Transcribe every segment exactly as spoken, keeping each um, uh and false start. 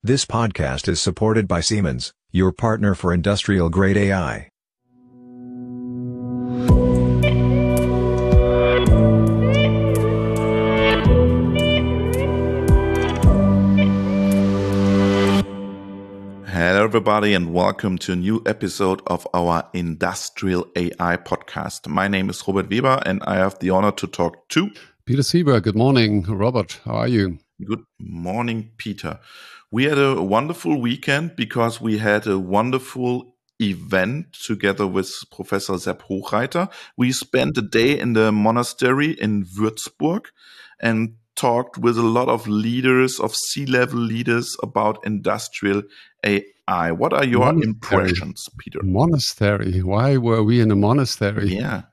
This podcast is supported by Siemens, your partner for industrial-grade A I. Hello everybody and welcome to a new episode of our Industrial A I podcast. My name is Robert Weber and I have the honor to talk to Peter Sieber. Good morning, Robert. How are you? Good morning, Peter. We had a wonderful weekend because we had a wonderful event together with Professor Sepp Hochreiter. We spent a day in the monastery in Würzburg and talked with a lot of leaders, of C-level leaders about industrial A I. What are your Monastery. impressions, Peter? Monastery. Why were we in a monastery? Yeah.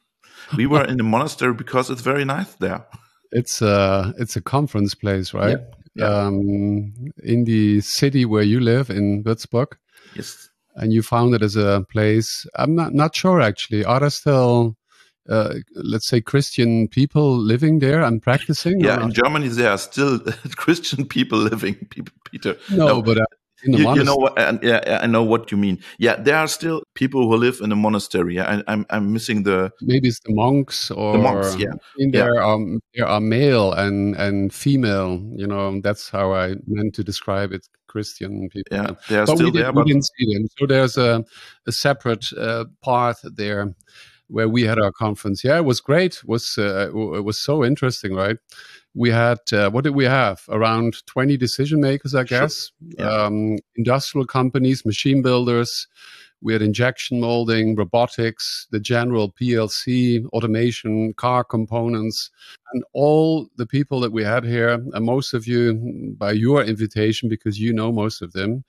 We were in the monastery because it's very nice there. It's a it's a conference place, right? Yeah, yeah. Um, in the city where you live in Würzburg, Yes. and you found it as a place. I'm not not sure actually. Are there still, uh, let's say, Christian people living there and practicing? Yeah, or in not? Germany there are still Christian people living, people, Peter. No, but uh, in the you, you monastery. know what? Uh, yeah, I know what you mean. Yeah, there are still people who live in a monastery. I, I'm I'm missing the Maybe it's the monks or the monks. Yeah, in yeah. there are there are male and and female. You know, that's how I meant to describe it. Christian people. Yeah, they are but still we, did, there. we But didn't see them. So there's a a separate uh, part there where we had our conference. Yeah, it was great. It was uh, it was so interesting, right? We had uh, what did we have? Around twenty decision makers, I Sure. guess. Yeah. Um, industrial companies, machine builders. We had injection molding, robotics, the general P L C, automation, car components, and all the people that we had here, and most of you by your invitation, because you know most of them,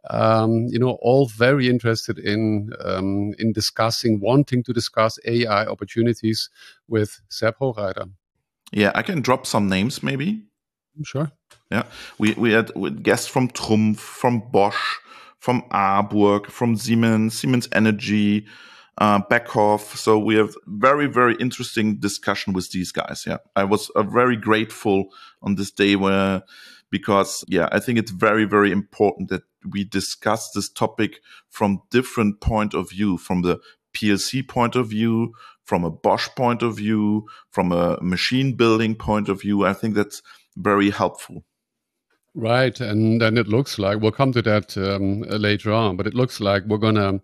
um, you know, all very interested in um, in discussing, wanting to discuss A I opportunities with Sepp Hochreiter. yeah, I can drop some names maybe. Sure. Yeah, we we had we had guests from Trumpf, from Bosch, from Arburg, from Siemens, Siemens Energy, uh, Beckhoff. So we have very, very interesting discussion with these guys. Yeah, I was uh, very grateful on this day where, because yeah, I think it's very, very important that we discuss this topic from different point of view, from the P L C point of view, from a Bosch point of view, from a machine building point of view. I think that's very helpful. Right, and and it looks like we'll come to that um, later on, but it looks like we're going to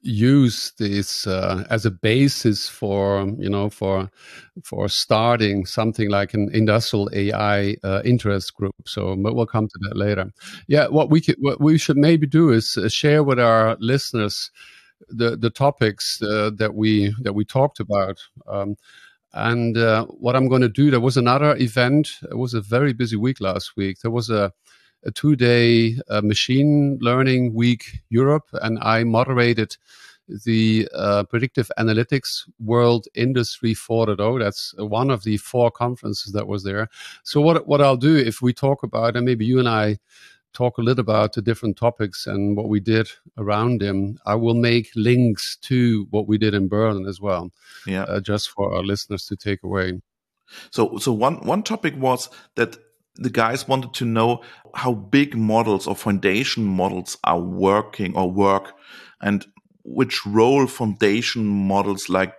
use this uh, as a basis for you know for for starting something like an industrial A I uh, interest group. So, but we'll come to that later. Yeah, what we could, what we should maybe do is uh, share with our listeners the the topics uh, that we that we talked about. Um, And uh, what I'm going to do, there was another event. It was a very busy week last week. There was a, a two-day uh, machine learning week Europe, and I moderated the uh, Predictive Analytics World Industry four point oh. That's one of the four conferences that was there. So what what I'll do, if we talk about, and maybe you and I talk a little about the different topics and what we did around them, I will make links to what we did in Berlin as well. Yeah. Uh, just for our listeners to take away. So, so one, one topic was that the guys wanted to know how big models or foundation models are working or work, and which role foundation models like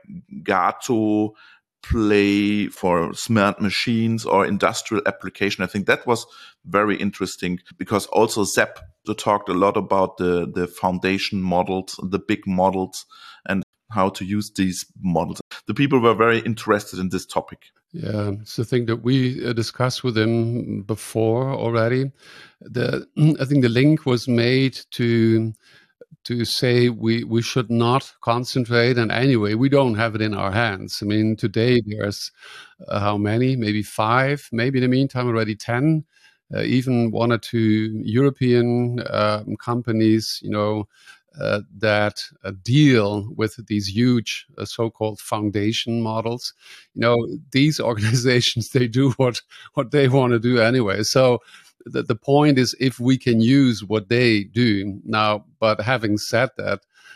Gato play for smart machines or industrial application. I think that was very interesting because also Sepp talked a lot about the, the foundation models, the big models, and how to use these models. The people were very interested in this topic. Yeah, it's the thing that we uh, discussed with them before already. The I think the link was made to to say we, we should not concentrate, and anyway, we don't have it in our hands. I mean, today there's uh, how many? Maybe five, maybe in the meantime already ten, uh, even one or two European uh, companies, you know, uh, that uh, deal with these huge uh, so-called foundation models. You know, these organizations, they do what, what they want to do anyway. So the, the point is, if we can use what they do now, but having said that,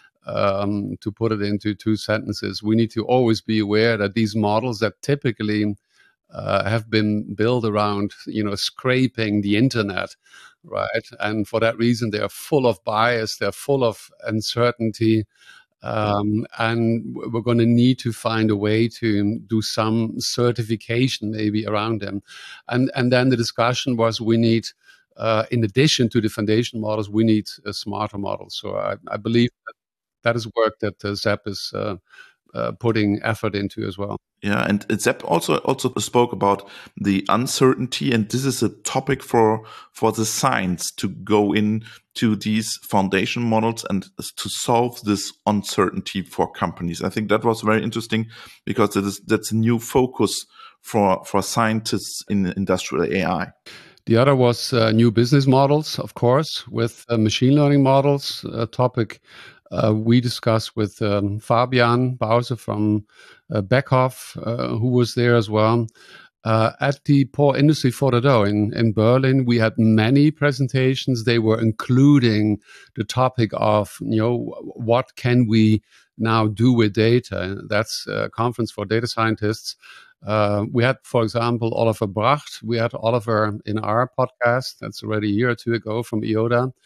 um, to put it into two sentences, we need to always be aware that these models that typically uh, have been built around, you know, scraping the internet, right? And for that reason, they are full of bias, they're full of uncertainty. Um, and we're going to need to find a way to do some certification maybe around them. And, and then the discussion was we need, uh, in addition to the foundation models, we need a smarter model. So I, I believe that that is work that uh, Zep is uh, uh, putting effort into as well. Yeah, and Zep also also spoke about the uncertainty, and this is a topic for for the science to go in to these foundation models and to solve this uncertainty for companies. I think that was very interesting because that is that's a new focus for for scientists in industrial A I. The other was uh, new business models, of course, with uh, machine learning models, a topic uh, we discussed with um, Fabian Bause from uh, Beckhoff, uh, who was there as well. Uh, at the Port Industry four point oh in, in Berlin, we had many presentations. They were including the topic of, you know, what can we now do with data? That's a conference for data scientists. Uh, we had, for example, Oliver Bracht. We had Oliver in our podcast. That's already a year or two ago from I O D A.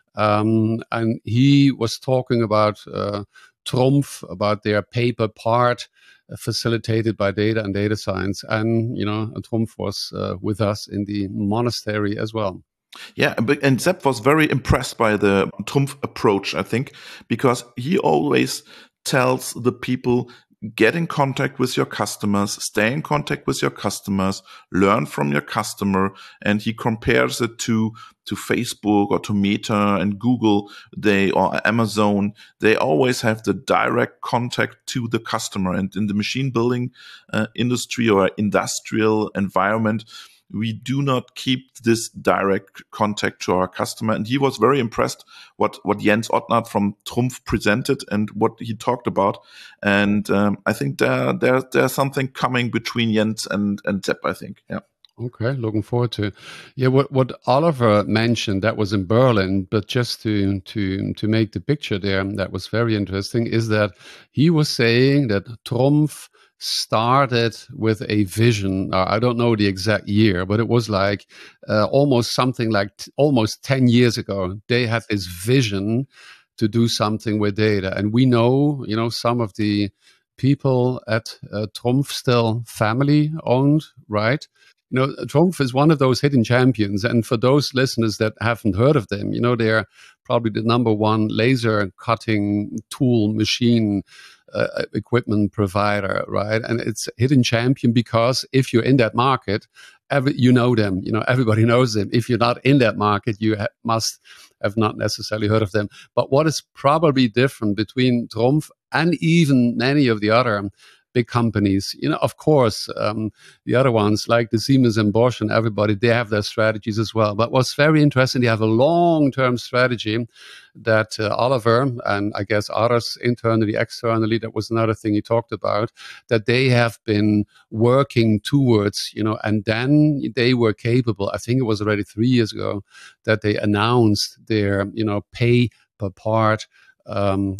Um, and he was talking about uh, Trumpf, about their paper part uh, facilitated by data and data science. And, you know, Trumpf was uh, with us in the monastery as well. Yeah, and Zep was very impressed by the Trumpf approach, I think, because he always tells the people, get in contact with your customers, stay in contact with your customers, learn from your customer. And he compares it to, to Facebook or to Meta and Google, they, or Amazon. They always have the direct contact to the customer. And in the machine building uh, industry or industrial environment, we do not keep this direct contact to our customer. And he was very impressed what, what Jens Ottnart from Trumpf presented and what he talked about. And um, I think there, there, there's something coming between Jens and, and Zep, I think. Yeah. Okay, looking forward to it. Yeah, what, what Oliver mentioned, that was in Berlin, but just to, to, to make the picture there, that was very interesting, is that he was saying that Trumpf started with a vision. Uh, I don't know the exact year, but it was like uh, almost something like t- almost ten years ago. They had this vision to do something with data. And we know, you know, some of the people at uh, Trumpf still family owned, right? You know, Trumpf is one of those hidden champions. And for those listeners that haven't heard of them, you know, they're probably the number one laser cutting tool machine Uh, equipment provider, right? And it's a hidden champion because if you're in that market, every, you know them, you know, everybody knows them. If you're not in that market, you ha- must have not necessarily heard of them. But what is probably different between Trumpf and even many of the other big companies, you know, of course, um, the other ones like the Siemens and Bosch and everybody, they have their strategies as well. But what's very interesting, they have a long-term strategy that uh, Oliver and I guess others internally, externally, that was another thing he talked about, that they have been working towards, you know, and then they were capable, I think it was already three years ago, that they announced their, you know, pay per part. Um,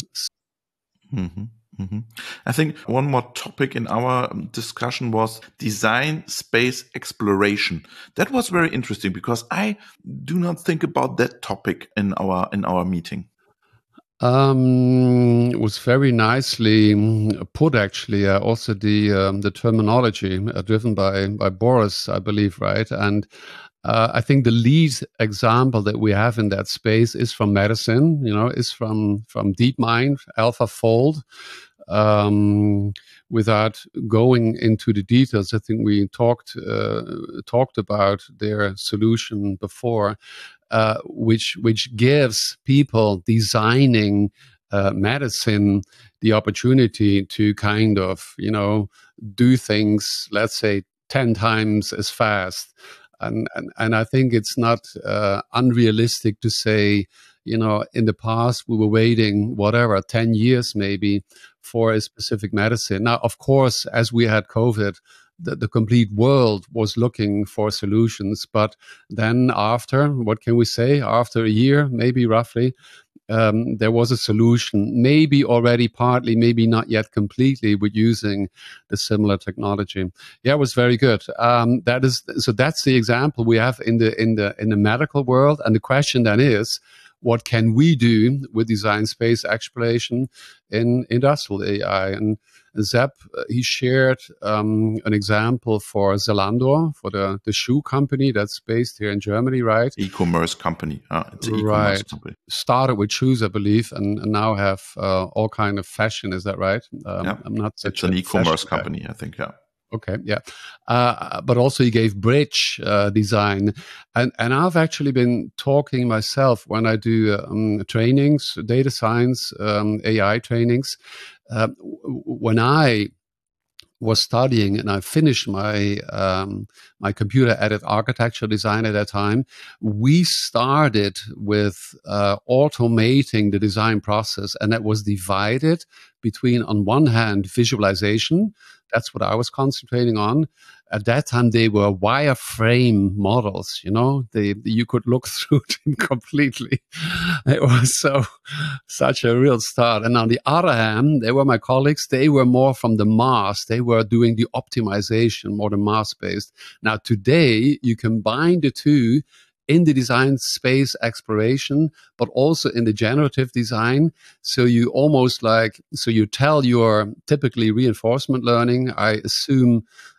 mm-hmm. Mm-hmm. I think one more topic in our discussion was design space exploration. That was very interesting because I do not think about that topic in our in our meeting. Um, it was very nicely put, actually. Uh, also, the um, the terminology uh, driven by by Boris, I believe, right? And uh, I think the lead example that we have in that space is from medicine. You know, is from from DeepMind, AlphaFold. Um, without going into the details, I think we talked uh, talked about their solution before, uh, which which gives people designing uh, medicine the opportunity to kind of, you know, do things, let's say, ten times as fast. And and, and I think it's not uh, unrealistic to say, you know, in the past we were waiting whatever ten years maybe for a specific medicine. Now, of course, as we had COVID, the, the complete world was looking for solutions. But then after, what can we say? After a year, maybe roughly, um, there was a solution, maybe already partly, maybe not yet completely, with using the similar technology. Yeah, it was very good. Um, that is so. That's the example we have in the in the in the medical world. And the question then is, what can we do with design space exploration in industrial A I? And Zeb, uh, he shared um, an example for Zalando, for the, the shoe company that's based here in Germany, right? E-commerce company. Uh, it's an right. e-commerce company. Started with shoes, I believe, and, and now have uh, all kind of fashion. Is that right? Um, yeah. I'm not such It's an e-commerce company, guy. I think, yeah. Okay, yeah. Uh, but also he gave bridge uh, design. And, and I've actually been talking myself when I do um, trainings, data science, um, A I trainings. Uh, when I was studying and I finished my um, my computer aided architecture design at that time, we started with uh, automating the design process, and that was divided between, on one hand, visualization. That's what I was concentrating on. At that time, they were wireframe models. You know, they you could look through them completely. It was so such a real start. And on the other hand, they were my colleagues. They were more from the mass. They were doing the optimization, more the mass based. Now today, you combine the two in the design space exploration, but also in the generative design. So you almost like, so you tell your typically reinforcement learning, I assume,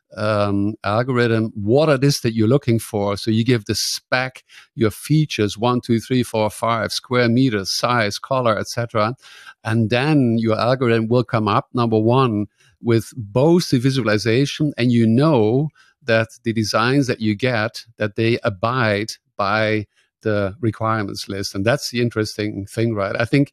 um, algorithm, what it is that you're looking for. So you give the spec, your features, one, two, three, four, five, square meters, size, color, et cetera. And then your algorithm will come up, number one, with both the visualization, and you know that the designs that you get, that they abide by the requirements list. And that's the interesting thing, right? I think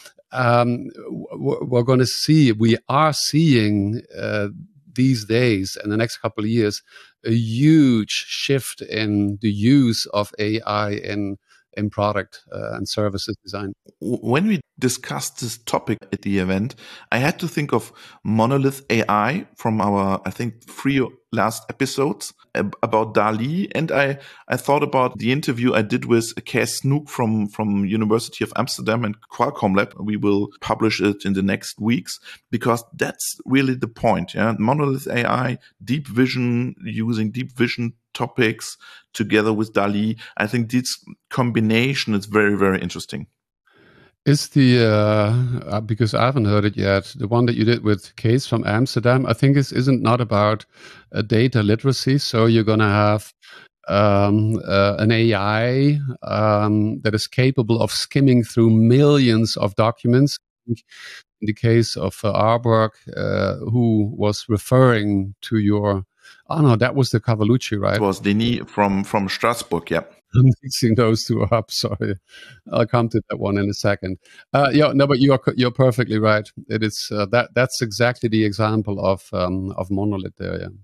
um, we're going to see, we are seeing uh, these days, in the next couple of years, a huge shift in the use of A I in in product uh, and services design. When we discussed this topic at the event, I had to think of Monolith A I from our, I think, three last episodes about DALL-E. And I, I thought about the interview I did with Kees Snoek from, from University of Amsterdam and Qualcomm Lab. We will publish it in the next weeks, because that's really the point. Yeah? Monolith A I, deep vision, using deep vision topics together with DALL-E. I think this combination is very, very interesting. Is the, uh, because I haven't heard it yet, the one that you did with Kees from Amsterdam, I think is, isn't not about uh, data literacy. So you're going to have um, uh, an A I um, that is capable of skimming through millions of documents. In the case of uh, Arborg, uh, who was referring to your, oh no, that was the Cavallucci, right? It was Denis from, from Strasbourg, yeah. I'm mixing those two up. Sorry, I'll come to that one in a second. Uh, yeah, no, but you're you're perfectly right. It is uh, that that's exactly the example of um, of Monolith there. Yeah.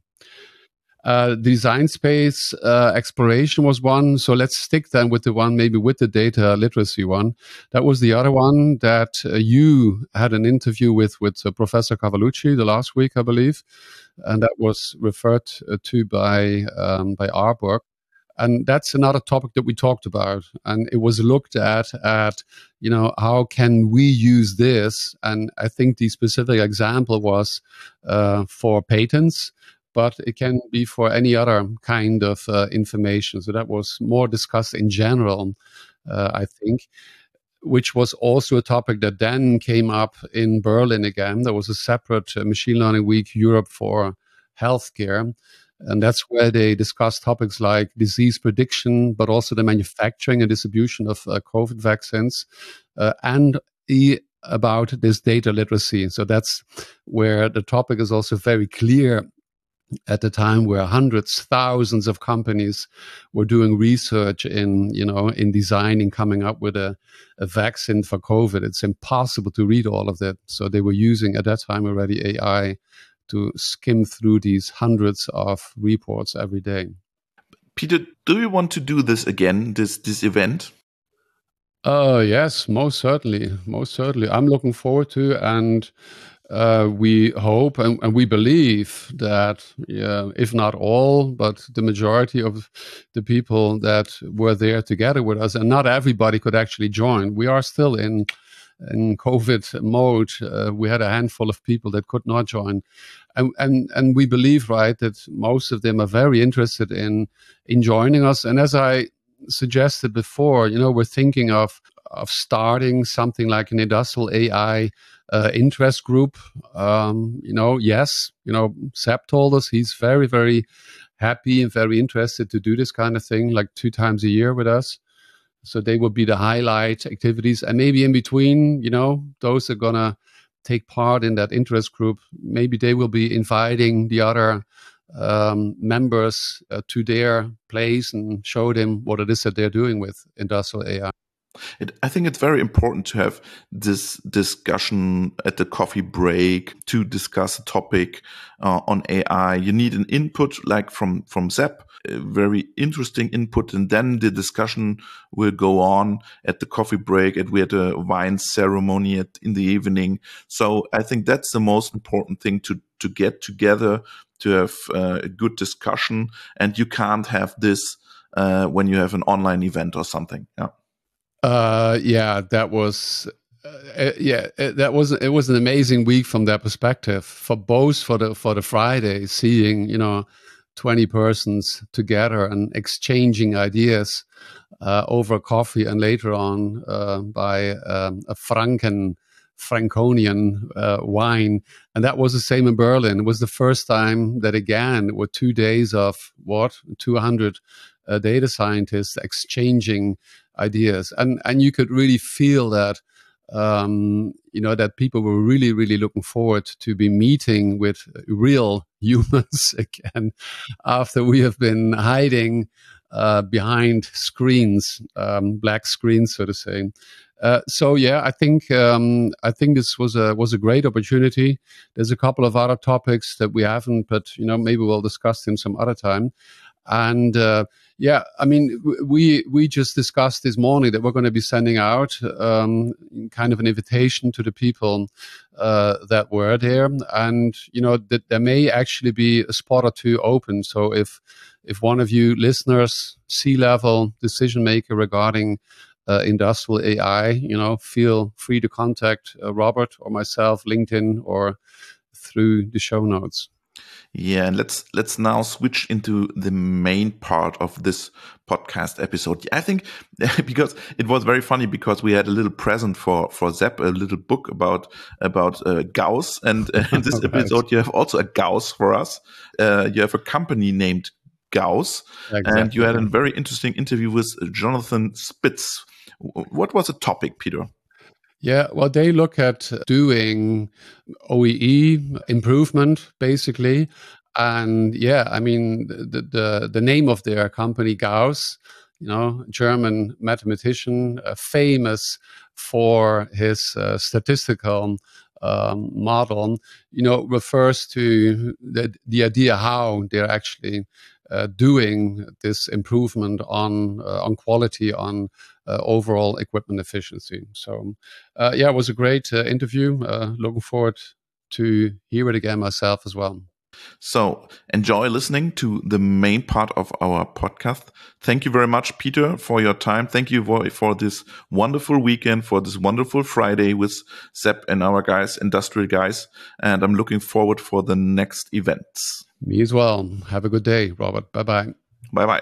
Uh, design space uh, exploration was one. So let's stick then with the one, maybe with the data literacy one. That was the other one that uh, you had an interview with with uh, Professor Cavallucci the last week, I believe, and that was referred uh, to by um, by Arborg. And that's another topic that we talked about. And it was looked at, at, you know, how can we use this? And I think the specific example was uh, for patents, but it can be for any other kind of uh, information. So that was more discussed in general, uh, I think, which was also a topic that then came up in Berlin again. There was a separate uh, Machine Learning Week Europe for healthcare. And that's where they discuss topics like disease prediction, but also the manufacturing and distribution of uh, COVID vaccines, uh, and e- about this data literacy. So that's where the topic is also very clear at the time, where hundreds, thousands of companies were doing research in, you know, in designing, coming up with a, a vaccine for COVID. It's impossible to read all of that. So they were using at that time already A I to skim through these hundreds of reports every day. Peter, do you want to do this again, this this event? Uh, yes, most certainly. Most certainly. I'm looking forward to, and uh, we hope and, and we believe that, yeah, if not all, but the majority of the people that were there together with us, and not everybody could actually join. We are still in in COVID mode. Uh, we had a handful of people that could not join, and and and we believe, right, that most of them are very interested in in joining us. And as I suggested before, you know, we're thinking of of starting something like an industrial A I uh, interest group. Um, you know, yes, you know, Sepp told us he's very, very happy and very interested to do this kind of thing, like two times a year with us. So they will be the highlight activities, and maybe in between, you know, those that are gonna take part in that interest group, maybe they will be inviting the other um, members uh, to their place and show them what it is that they're doing with industrial A I. It, I think it's very important to have this discussion at the coffee break to discuss a topic uh, on A I. You need an input like from, from Sepp, a very interesting input, and then the discussion will go on at the coffee break, and we had a wine ceremony at, in the evening. So I think that's the most important thing, to, to get together, to have uh, a good discussion, and you can't have this uh, when you have an online event or something. Yeah. Uh, yeah, that was, uh, yeah, it, that was, it was an amazing week from that perspective for both for the, for the Friday, seeing, you know, twenty persons together and exchanging ideas, uh, over coffee, and later on, uh, by, um, a Franken, Franconian, uh, wine. And that was the same in Berlin. It was the first time that, again, were two days of what, two hundred uh, data scientists exchanging ideas, and and you could really feel that, um, you know, that people were really, really looking forward to be meeting with real humans again, after we have been hiding uh, behind screens, um, black screens, so to say. Uh, so yeah, I think um, I think this was a was a great opportunity. There's a couple of other topics that we haven't, but you know, maybe we'll discuss them some other time. And uh, yeah, I mean, we we just discussed this morning that we're going to be sending out um, kind of an invitation to the people uh, that were there, and you know that there may actually be a spot or two open. So if if one of you listeners, C-level decision maker regarding uh, industrial A I, you know, feel free to contact uh, Robert or myself, LinkedIn, or through the show notes. Yeah, and let's let's now switch into the main part of this podcast episode. I think because it was very funny, because we had a little present for for Sepp, a little book about about uh, Gauss, and uh, in this episode right. You have also a Gauss for us. Uh, you have a company named Gauss, exactly. And you had a very interesting interview with Jonathan Spitz. What was the topic, Peter? Yeah, well, they look at doing O E E improvement, basically. And yeah, I mean, the, the, the name of their company, Gauss, you know, German mathematician, uh, famous for his uh, statistical um, model, you know, refers to the, the idea how they're actually uh, doing this improvement on uh, on quality, on uh, overall equipment efficiency. So, uh, yeah, it was a great uh, interview. Uh, looking forward to hear it again myself as well. So enjoy listening to the main part of our podcast. Thank you very much, Peter, for your time. Thank you for, for this wonderful weekend, for this wonderful Friday with Sepp and our guys, industrial guys. And I'm looking forward for the next events. Me as well. Have a good day, Robert. Bye-bye. Bye-bye.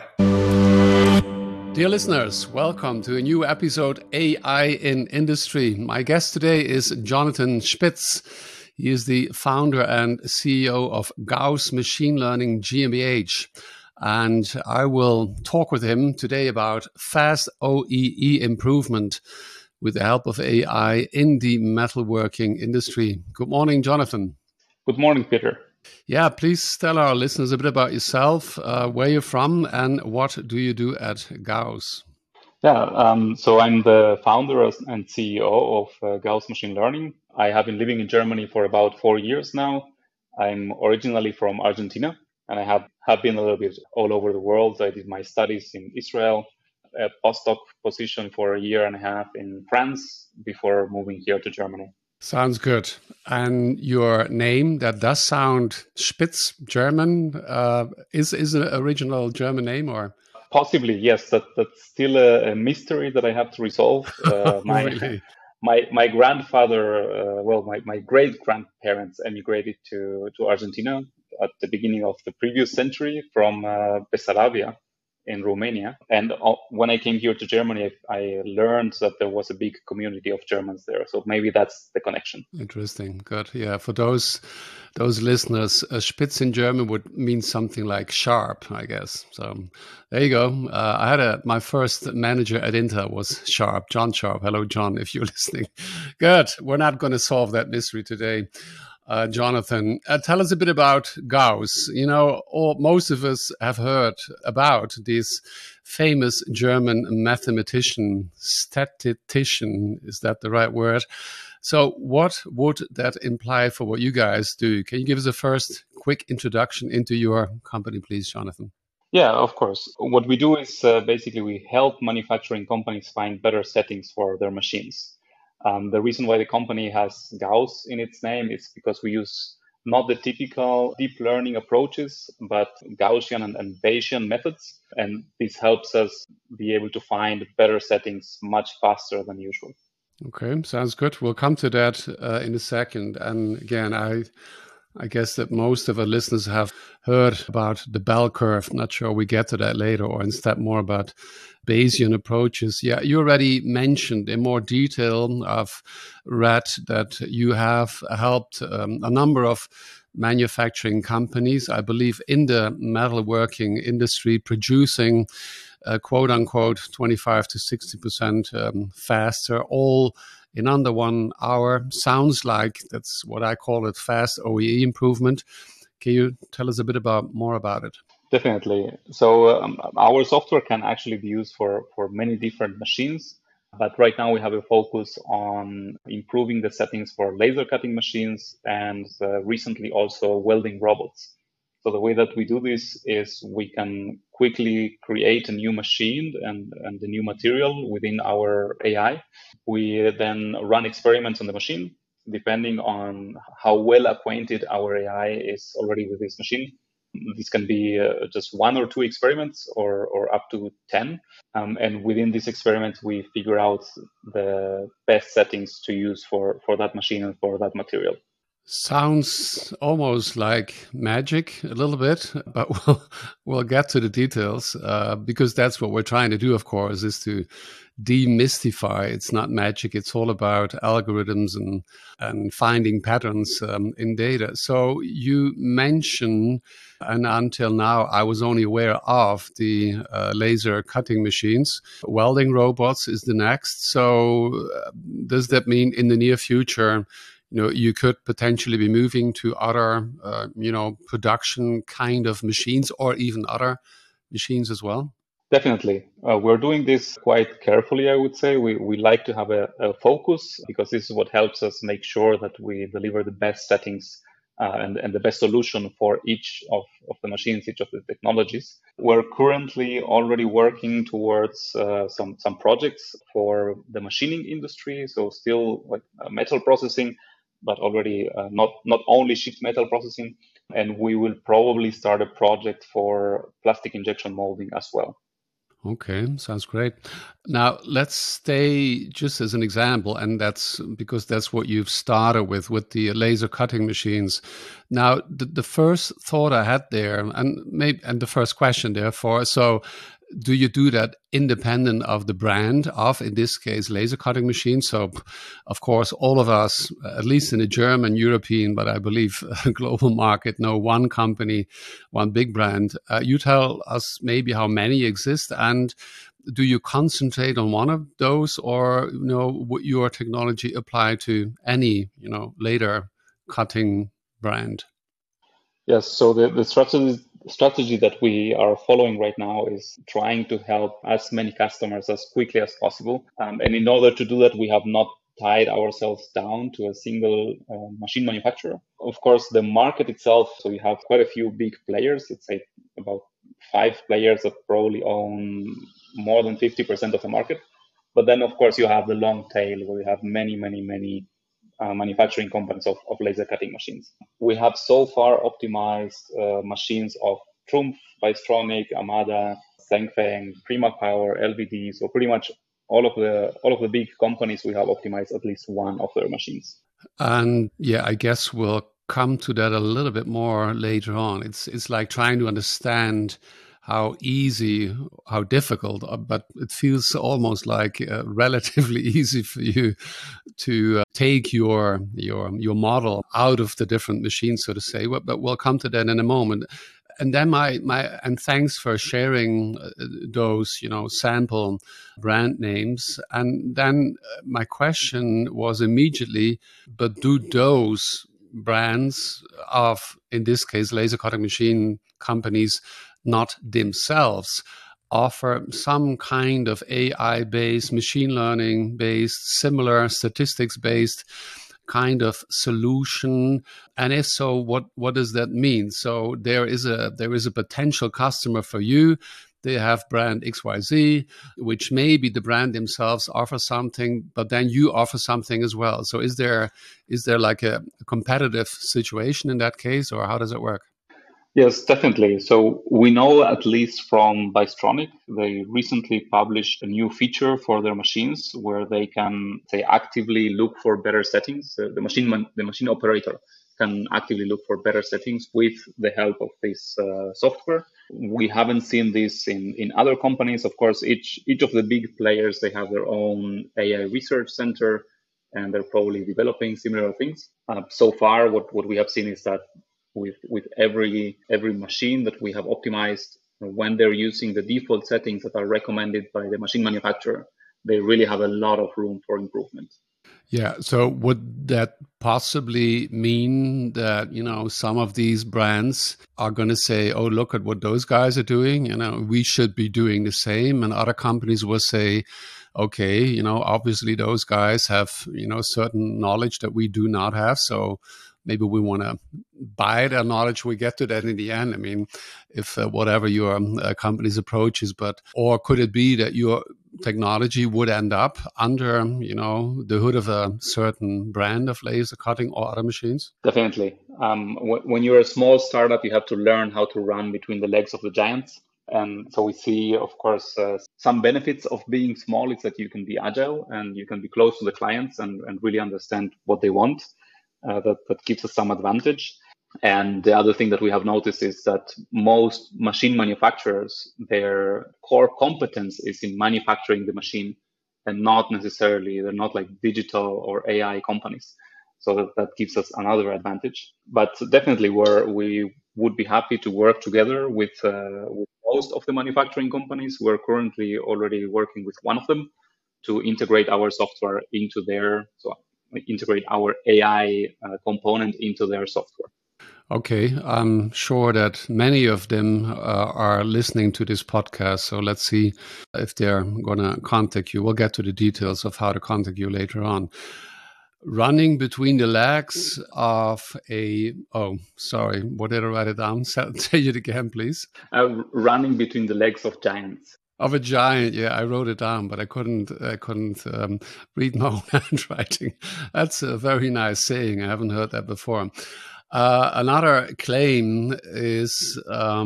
Dear listeners, welcome to a new episode, A I in Industry. My guest today is Jonathan Spitz. He is the founder and C E O of Gauss Machine Learning GmbH. And I will talk with him today about fast O E E improvement with the help of A I in the metalworking industry. Good morning, Jonathan. Good morning, Peter. Yeah, please tell our listeners a bit about yourself, uh, where you're from, and what do you do at Gauss? Yeah, um, so I'm the founder and C E O of uh, Gauss Machine Learning. I have been living in Germany for about four years now. I'm originally from Argentina, and I have, have been a little bit all over the world. I did my studies in Israel, a postdoc position for a year and a half in France before moving here to Germany. Sounds good. And your name, that does sound Spitz German, uh, is is an original German name or? Possibly, yes. That that's still a, a mystery that I have to resolve. Uh, my Really? my my grandfather, uh, well, my, my great grandparents emigrated to to Argentina at the beginning of the previous century from uh, Bessarabia in Romania. And uh, when I came here to Germany, I, I learned that there was a big community of Germans there. So maybe that's the connection. Interesting. Good. Yeah. For those those listeners, uh, Spitz in German would mean something like sharp, I guess. So there you go. Uh, I had a my first manager at Inter was Sharp, John Sharp. Hello, John, if you're listening. Good. We're not going to solve that mystery today. Uh, Jonathan, uh, tell us a bit about Gauss. You know, all, most of us have heard about this famous German mathematician, statistician. Is that the right word? So what would that imply for what you guys do? Can you give us a first quick introduction into your company, please, Jonathan? Yeah, of course. What we do is uh, basically we help manufacturing companies find better settings for their machines. Um, the reason why the company has Gauss in its name is because we use not the typical deep learning approaches, but Gaussian and, and Bayesian methods. And this helps us be able to find better settings much faster than usual. Okay, sounds good. We'll come to that uh, in a second. And again, I I guess that most of our listeners have heard about the bell curve. Not sure we get to that later, or instead more about Bayesian approaches. Yeah, you already mentioned in more detail, I've read that you have helped um, a number of manufacturing companies, I believe, in the metalworking industry, producing uh, quote unquote twenty-five to sixty percent um, faster, all in under one hour. Sounds like that's what I call it, fast O E E improvement. Can you tell us a bit about more about it? Definitely. So um, our software can actually be used for, for many different machines. But right now we have a focus on improving the settings for laser cutting machines and uh, recently also welding robots. So the way that we do this is we can quickly create a new machine and, and a new material within our A I. We then run experiments on the machine. Depending on how well acquainted our A I is already with this machine, this can be uh, just one or two experiments or, or up to ten. Um, and within this experiment, we figure out the best settings to use for, for that machine and for that material. Sounds almost like magic a little bit, but we'll, we'll get to the details uh, because that's what we're trying to do, of course, is to demystify. It's not magic. It's all about algorithms and, and finding patterns um, in data. So you mentioned, and until now, I was only aware of the uh, laser cutting machines. Welding robots is the next. So uh, does that mean in the near future, you know, you could potentially be moving to other, uh, you know, production kind of machines or even other machines as well? Definitely. Uh, we're doing this quite carefully, I would say. We, we like to have a, a focus because this is what helps us make sure that we deliver the best settings uh, and, and the best solution for each of, of the machines, each of the technologies. We're currently already working towards uh, some, some projects for the machining industry. So still like uh, metal processing, but already uh, not, not only sheet metal processing. And we will probably start a project for plastic injection molding as well. Okay, sounds great. Now, let's stay just as an example, and that's because that's what you've started with, with the laser cutting machines. Now, the, the first thought I had there, and maybe, and the first question therefore, so do you do that independent of the brand of, in this case, laser cutting machines? So, of course, all of us, at least in the German, European, but I believe global market, know one company, one big brand. Uh, you tell us maybe how many exist, and do you concentrate on one of those, or you know, would your technology apply to any, you know, laser cutting brand? Yes. So the, the strategy strategy that we are following right now is trying to help as many customers as quickly as possible. Um, and in order to do that, we have not tied ourselves down to a single uh, machine manufacturer. Of course, the market itself, so you have quite a few big players. Let's say about five players that probably own more than fifty percent of the market. But then, of course, you have the long tail where you have many, many, many uh, manufacturing companies of, of laser cutting machines. We have so far optimized uh, machines of Trumpf, Bystronic, Amada, Zhengfeng, Prima Power, L V D. So pretty much all of the all of the big companies, we have optimized at least one of their machines. And yeah, I guess we'll come to that a little bit more later on. It's it's like trying to understand how easy, how difficult, but it feels almost like uh, relatively easy for you to uh, take your your your model out of the different machines, so to say. But, but we'll come to that in a moment. And then my my and thanks for sharing uh, those, you know, sample brand names. And then my question was immediately, but do those brands of, in this case, laser cutting machine companies, not themselves offer some kind of A I-based, machine learning-based, similar statistics-based kind of solution? And if so, what what does that mean? So there is a there is a potential customer for you. They have brand X Y Z, which maybe the brand themselves offer something, but then you offer something as well. So is there is there like a, a competitive situation in that case, or how does it work? Yes, definitely. So we know, at least from Bystronic, they recently published a new feature for their machines where they can, say, actively look for better settings. Uh, the machine man- the machine operator can actively look for better settings with the help of this uh, software. We haven't seen this in, in other companies. Of course, each each of the big players, they have their own A I research center, and they're probably developing similar things. Uh, so far, what, what we have seen is that with with every every machine that we have optimized, when they're using the default settings that are recommended by the machine manufacturer, they really have a lot of room for improvement. Yeah. So would that possibly mean that, you know, some of these brands are going to say, oh, look at what those guys are doing, you know, we should be doing the same. And other companies will say, okay, you know, obviously those guys have, you know, certain knowledge that we do not have. So maybe we want to buy their knowledge. We get to that in the end. I mean, if uh, whatever your uh, company's approach is, but, or could it be that your technology would end up under, you know, the hood of a certain brand of laser cutting or other machines? Definitely. Um, w- when you're a small startup, you have to learn how to run between the legs of the giants. And so we see, of course, uh, some benefits of being small is that you can be agile and you can be close to the clients and, and really understand what they want. Uh, that, that gives us some advantage. And the other thing that we have noticed is that most machine manufacturers, their core competence is in manufacturing the machine and not necessarily, they're not like digital or A I companies. So that, that gives us another advantage. But definitely we're, we would be happy to work together with, uh, with most of the manufacturing companies. We're currently already working with one of them to integrate our software into their, so integrate our A I uh, component into their software. Okay, I'm sure that many of them uh, are listening to this podcast. So let's see if they're going to contact you. We'll get to the details of how to contact you later on. Running between the legs of a, oh, sorry, what did I write it down? Say, say it again, please. Uh, running between the legs of giants. Of a giant, yeah, I wrote it down, but I couldn't, I couldn't um, read my own handwriting. That's a very nice saying. I haven't heard that before. Uh, another claim is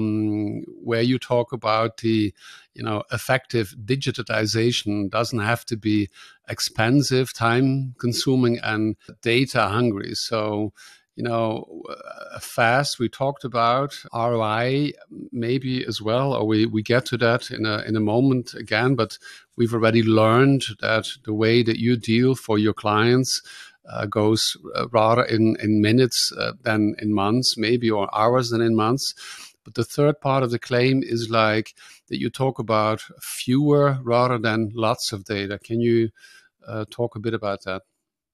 um, where you talk about the, you know, effective digitization doesn't have to be expensive, time-consuming, and data-hungry. So, you know, uh, fast, we talked about R O I maybe as well, or we, we get to that in a in a moment again, but we've already learned that the way that you deal for your clients uh, goes uh, rather in, in minutes uh, than in months, maybe, or hours than in months. But the third part of the claim is like that you talk about fewer rather than lots of data. Can you uh, talk a bit about that?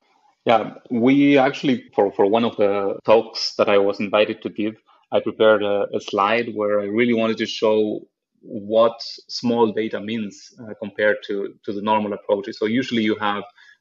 Yeah, we actually, for, for one of the talks that I was invited to give, I prepared a, a slide where I really wanted to show what small data means uh, compared to, to the normal approaches. So usually you have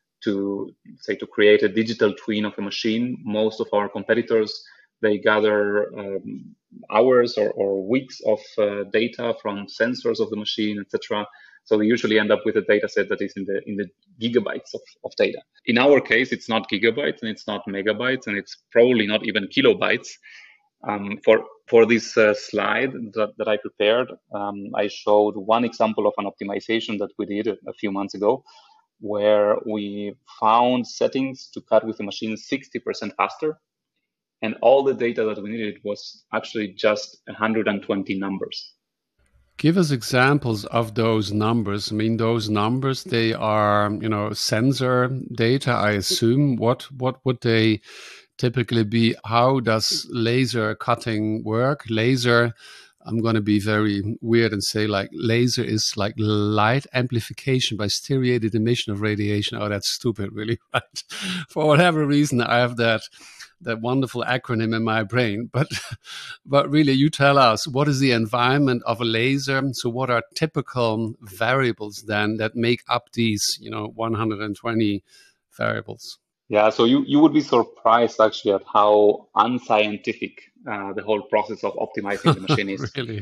to, say, to create a digital twin of a machine. Most of our competitors, they gather um, hours or, or weeks of uh, data from sensors of the machine, et cetera. So they usually end up with a data set that is in the in the gigabytes of, of data. In our case, it's not gigabytes and it's not megabytes and it's probably not even kilobytes. Um, for for this uh, slide that, that I prepared, um, I showed one example of an optimization that we did a, a few months ago, where we found settings to cut with the machine sixty percent faster. And all the data that we needed was actually just one hundred twenty numbers. Give us examples of those numbers. I mean, those numbers, they are, you know, sensor data, I assume. What what would they typically be? How does laser cutting work? Laser, I'm going to be very weird and say like laser is like light amplification by stereo emission of radiation. Oh, that's stupid, really. Right? For whatever reason, I have that that wonderful acronym in my brain. But but really, you tell us, what is the environment of a laser? So what are typical variables then that make up these, you know, one hundred twenty variables? Yeah, so you, you would be surprised actually at how unscientific uh, the whole process of optimizing the machine is. Really?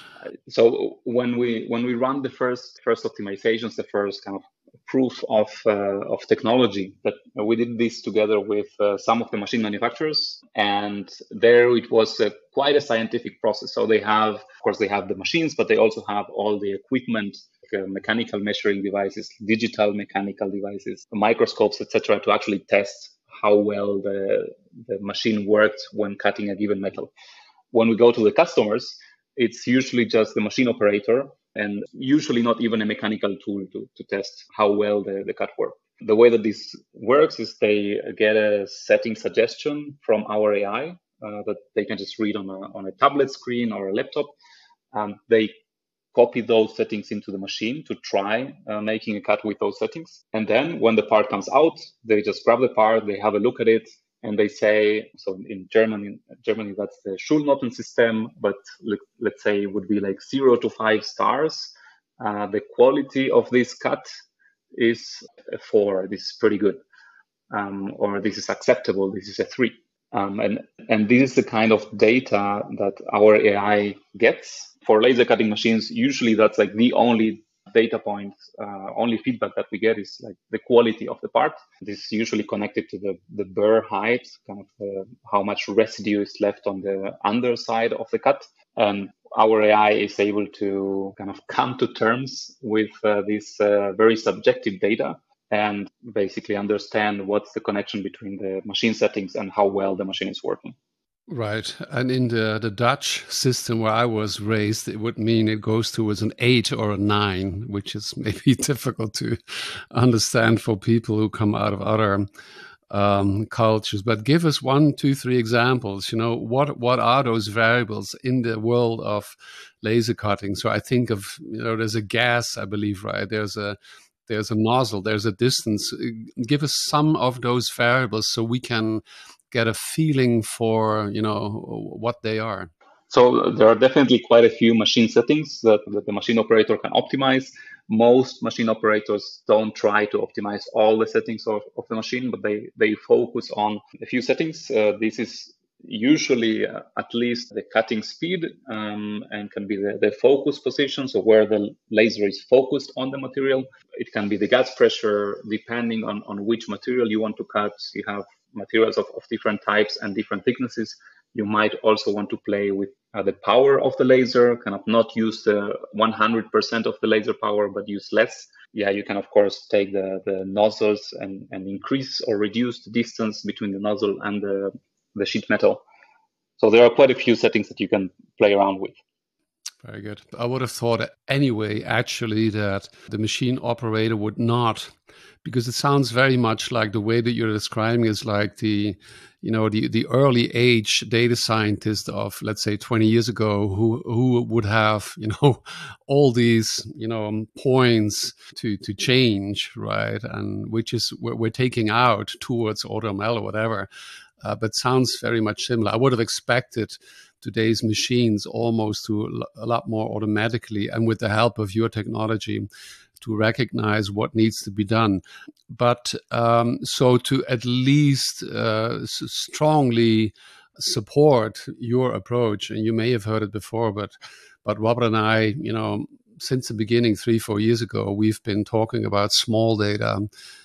So when we when we run the first first optimizations, the first kind of proof of uh, of technology, that we did this together with uh, some of the machine manufacturers, and there it was uh, quite a scientific process. So they have, of course, they have the machines, but they also have all the equipment, like, uh, mechanical measuring devices, digital mechanical devices, microscopes, et cetera, to actually test how well the the machine worked when cutting a given metal. When we go to the customers, it's usually just the machine operator and usually not even a mechanical tool to, to test how well the, the cut worked. The way that this works is they get a setting suggestion from our A I uh, that they can just read on a, on a tablet screen or a laptop. Um, they copy those settings into the machine to try uh, making a cut with those settings. And then when the part comes out, they just grab the part, they have a look at it, and they say, so in Germany, Germany that's the Schulnoten system, but let, let's say it would be like zero to five stars. Uh, the quality of this cut is a four. This is pretty good. Um, or this is acceptable. This is a three. Um, and, and this is the kind of data that our A I gets. For laser cutting machines, usually that's like the only data point, uh, only feedback that we get is like the quality of the part. This is usually connected to the, the burr height, kind of uh, how much residue is left on the underside of the cut. And our A I is able to kind of come to terms with uh, this uh, very subjective data and basically understand what's the connection between the machine settings and how well the machine is working. Right. And in the, the Dutch system where I was raised, it would mean it goes towards an eight or a nine, which is maybe difficult to understand for people who come out of other um, cultures. But give us one, two, three examples. You know, what, what are those variables in the world of laser cutting? So I think of, you know, there's a gas, I believe, right? There's a there's a nozzle, there's a distance. Give us some of those variables so we can get a feeling for, you know, what they are. So there are definitely quite a few machine settings that, that the machine operator can optimize. Most machine operators don't try to optimize all the settings of, of the machine, but they, they focus on a few settings. Uh, this is usually uh, at least the cutting speed um, and can be the, the focus position, so where the laser is focused on the material. It can be the gas pressure, depending on, on which material you want to cut. You have materials of, of different types and different thicknesses. You might also want to play with uh, the power of the laser, kind of not use the one hundred percent of the laser power, but use less. Yeah, you can, of course, take the, the nozzles and, and increase or reduce the distance between the nozzle and the, the sheet metal. So there are quite a few settings that you can play around with. Very good. I would have thought anyway, actually, that the machine operator would not, because it sounds very much like the way that you're describing is like the, you know, the, the early age data scientist of, let's say, twenty years ago, who who would have, you know, all these, you know, points to to change, right? And which is what we're taking out towards AutoML or whatever. Uh, but sounds very much similar. I would have expected today's machines almost to a lot more automatically and with the help of your technology to recognize what needs to be done. But um, so to at least uh, strongly support your approach, and you may have heard it before, but but Robert and I, you know, since the beginning, three, four years ago, we've been talking about small data,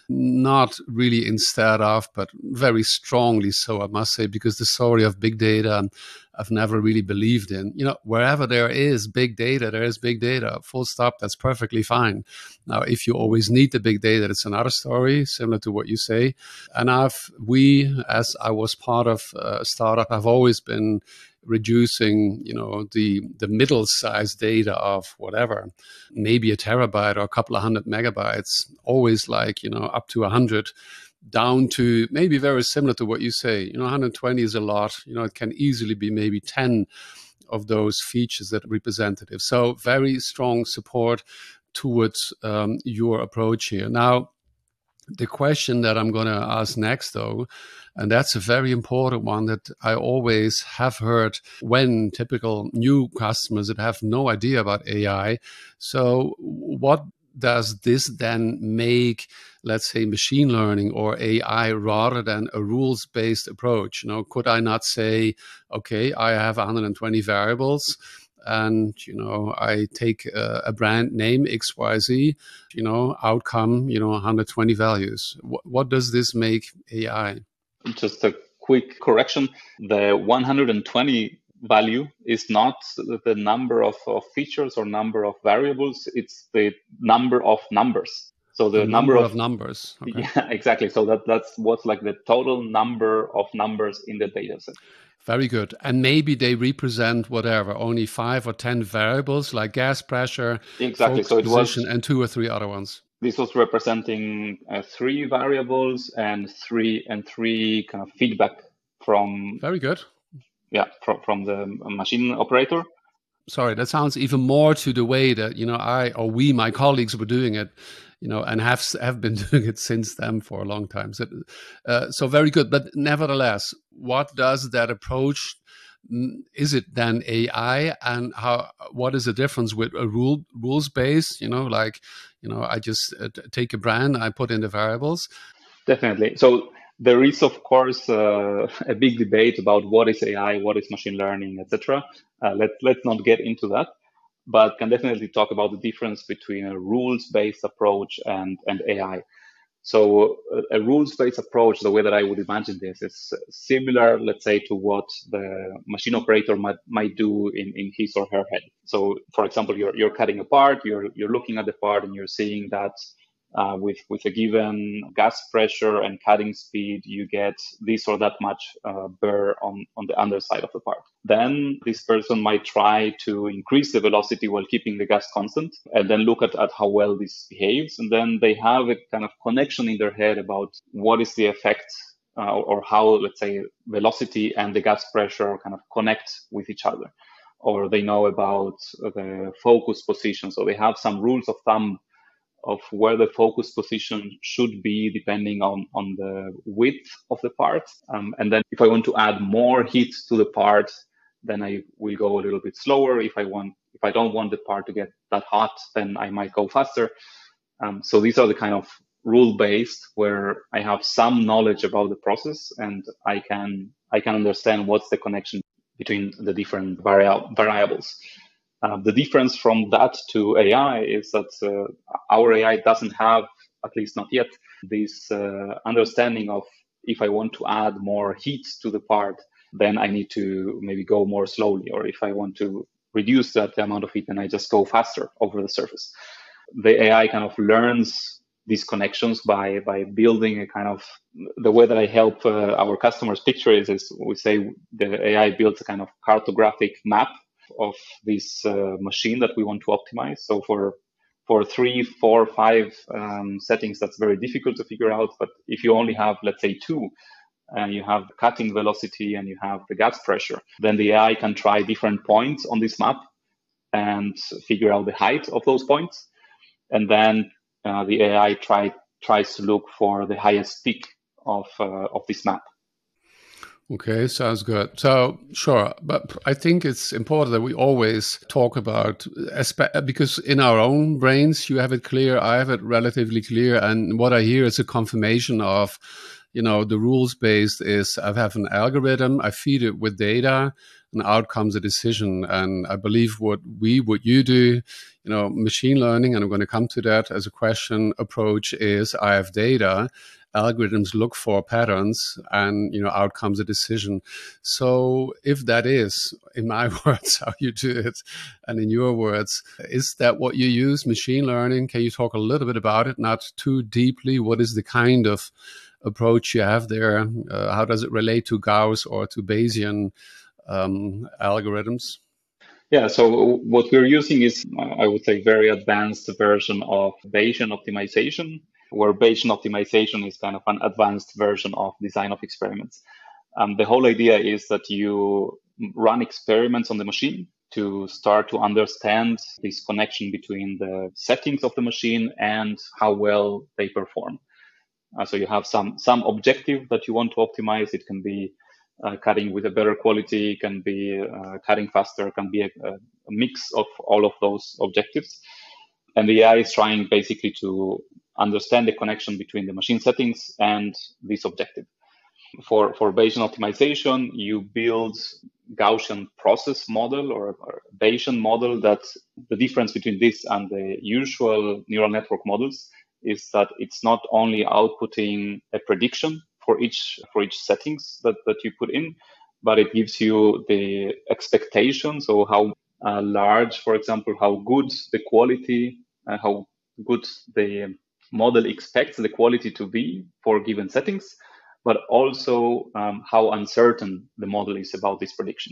not really instead of, but very strongly so, I must say, because the story of big data, I've never really believed in. You know, wherever there is big data, there is big data, full stop, that's perfectly fine. Now, if you always need the big data, it's another story, similar to what you say. And I've, we, as I was part of a startup, have always been reducing, you know, the the middle size data of whatever, maybe a terabyte or a couple of hundred megabytes, always like, you know, up to a hundred, down to maybe very similar to what you say. You know, one hundred twenty is a lot. You know, it can easily be maybe ten of those features that are representative. So very strong support towards um, your approach here. Now, the question that I'm going to ask next, though, and that's a very important one that I always have heard when typical new customers that have no idea about A I. So what does this then make, let's say, machine learning or A I rather than a rules-based approach? You know, could I not say, okay, I have one hundred twenty variables, and, you know, I take a, a brand name X Y Z, you know, outcome, you know, one hundred twenty values. What, what does this make A I? Just a quick correction. The one hundred twenty value is not the number of, of features or number of variables. It's the number of numbers. So the, the number, number of, of numbers. Okay. Yeah, exactly. So that, that's what's like the total number of numbers in the data set. Very good. And maybe they represent whatever, only five or ten variables like gas pressure, exactly. focus So it position, was, and two or three other ones. This was representing uh, three variables and three and three kind of feedback from. Very good. Yeah, from from the machine operator. Sorry, that sounds even more to the way that, you know, I or we, my colleagues, were doing it, you know, and have have been doing it since then for a long time. So, uh, so very good. But nevertheless, what does that approach? Is it then A I, and how? What is the difference with a rule rules based? You know, like, you know, I just uh, take a brand, I put in the variables. Definitely. So there is, of course, uh, a big debate about what is A I, what is machine learning, et cetera. Uh, let let's not get into that, but can definitely talk about the difference between a rules-based approach and and A I. So a, a rules-based approach, the way that I would imagine this, is similar, let's say, to what the machine operator might, might do in, in his or her head. So, for example, you're you're cutting a part, you're you're looking at the part, and you're seeing that uh, with with a given gas pressure and cutting speed, you get this or that much uh, burr on on the underside of the part. Then this person might try to increase the velocity while keeping the gas constant, and then look at, at how well this behaves. And then they have a kind of connection in their head about what is the effect uh, or, or how, let's say, velocity and the gas pressure kind of connect with each other. Or they know about the focus position. So they have some rules of thumb of where the focus position should be depending on, on the width of the part. Um, and then if I want to add more heat to the part, then I will go a little bit slower. If I want, if I don't want the part to get that hot, then I might go faster. Um, so these are the kind of rule-based where I have some knowledge about the process, and I can I can understand what's the connection between the different vari- variables. Uh, the difference from that to A I is that uh, our A I doesn't have, at least not yet, this uh, understanding of if I want to add more heat to the part, then I need to maybe go more slowly. Or if I want to reduce that amount of heat, then I just go faster over the surface. The A I kind of learns these connections by by building a kind of, the way that I help uh, our customers picture is, is we say the A I builds a kind of cartographic map of this uh, machine that we want to optimize. So for for three, four, five um, settings, that's very difficult to figure out. But if you only have, let's say, two, and you have the cutting velocity and you have the gas pressure, then the A I can try different points on this map and figure out the height of those points. And then uh, the A I try, tries to look for the highest peak of uh, of this map. Okay, sounds good. So, sure. But I think it's important that we always talk about, because in our own brains, you have it clear, I have it relatively clear. And what I hear is a confirmation of, you know, the rules based is I have an algorithm, I feed it with data, an outcome's a decision. And I believe what we, what you do, you know, machine learning, and I'm going to come to that as a question, approach is I have data, algorithms look for patterns, and, you know, outcomes a decision. So if that is, in my words, how you do it, and in your words, is that what you use, machine learning? Can you talk a little bit about it, not too deeply? What is the kind of approach you have there? Uh, how does it relate to Gauss or to Bayesian um, algorithms? Yeah, so what we're using is, I would say, very advanced version of Bayesian optimization, where Bayesian optimization is kind of an advanced version of design of experiments. Um, the whole idea is that you run experiments on the machine to start to understand this connection between the settings of the machine and how well they perform. Uh, so you have some some objective that you want to optimize. It can be uh, cutting with a better quality, can be uh, cutting faster, can be a, a mix of all of those objectives. And the A I is trying basically to understand the connection between the machine settings and this objective. For, for Bayesian optimization, you build Gaussian process model or, or Bayesian model. That the difference between this and the usual neural network models is that it's not only outputting a prediction for each for each settings that, that you put in, but it gives you the expectation. So how uh, large, for example, how good the quality, uh, how good the model expects the quality to be for given settings, but also um, how uncertain the model is about this prediction.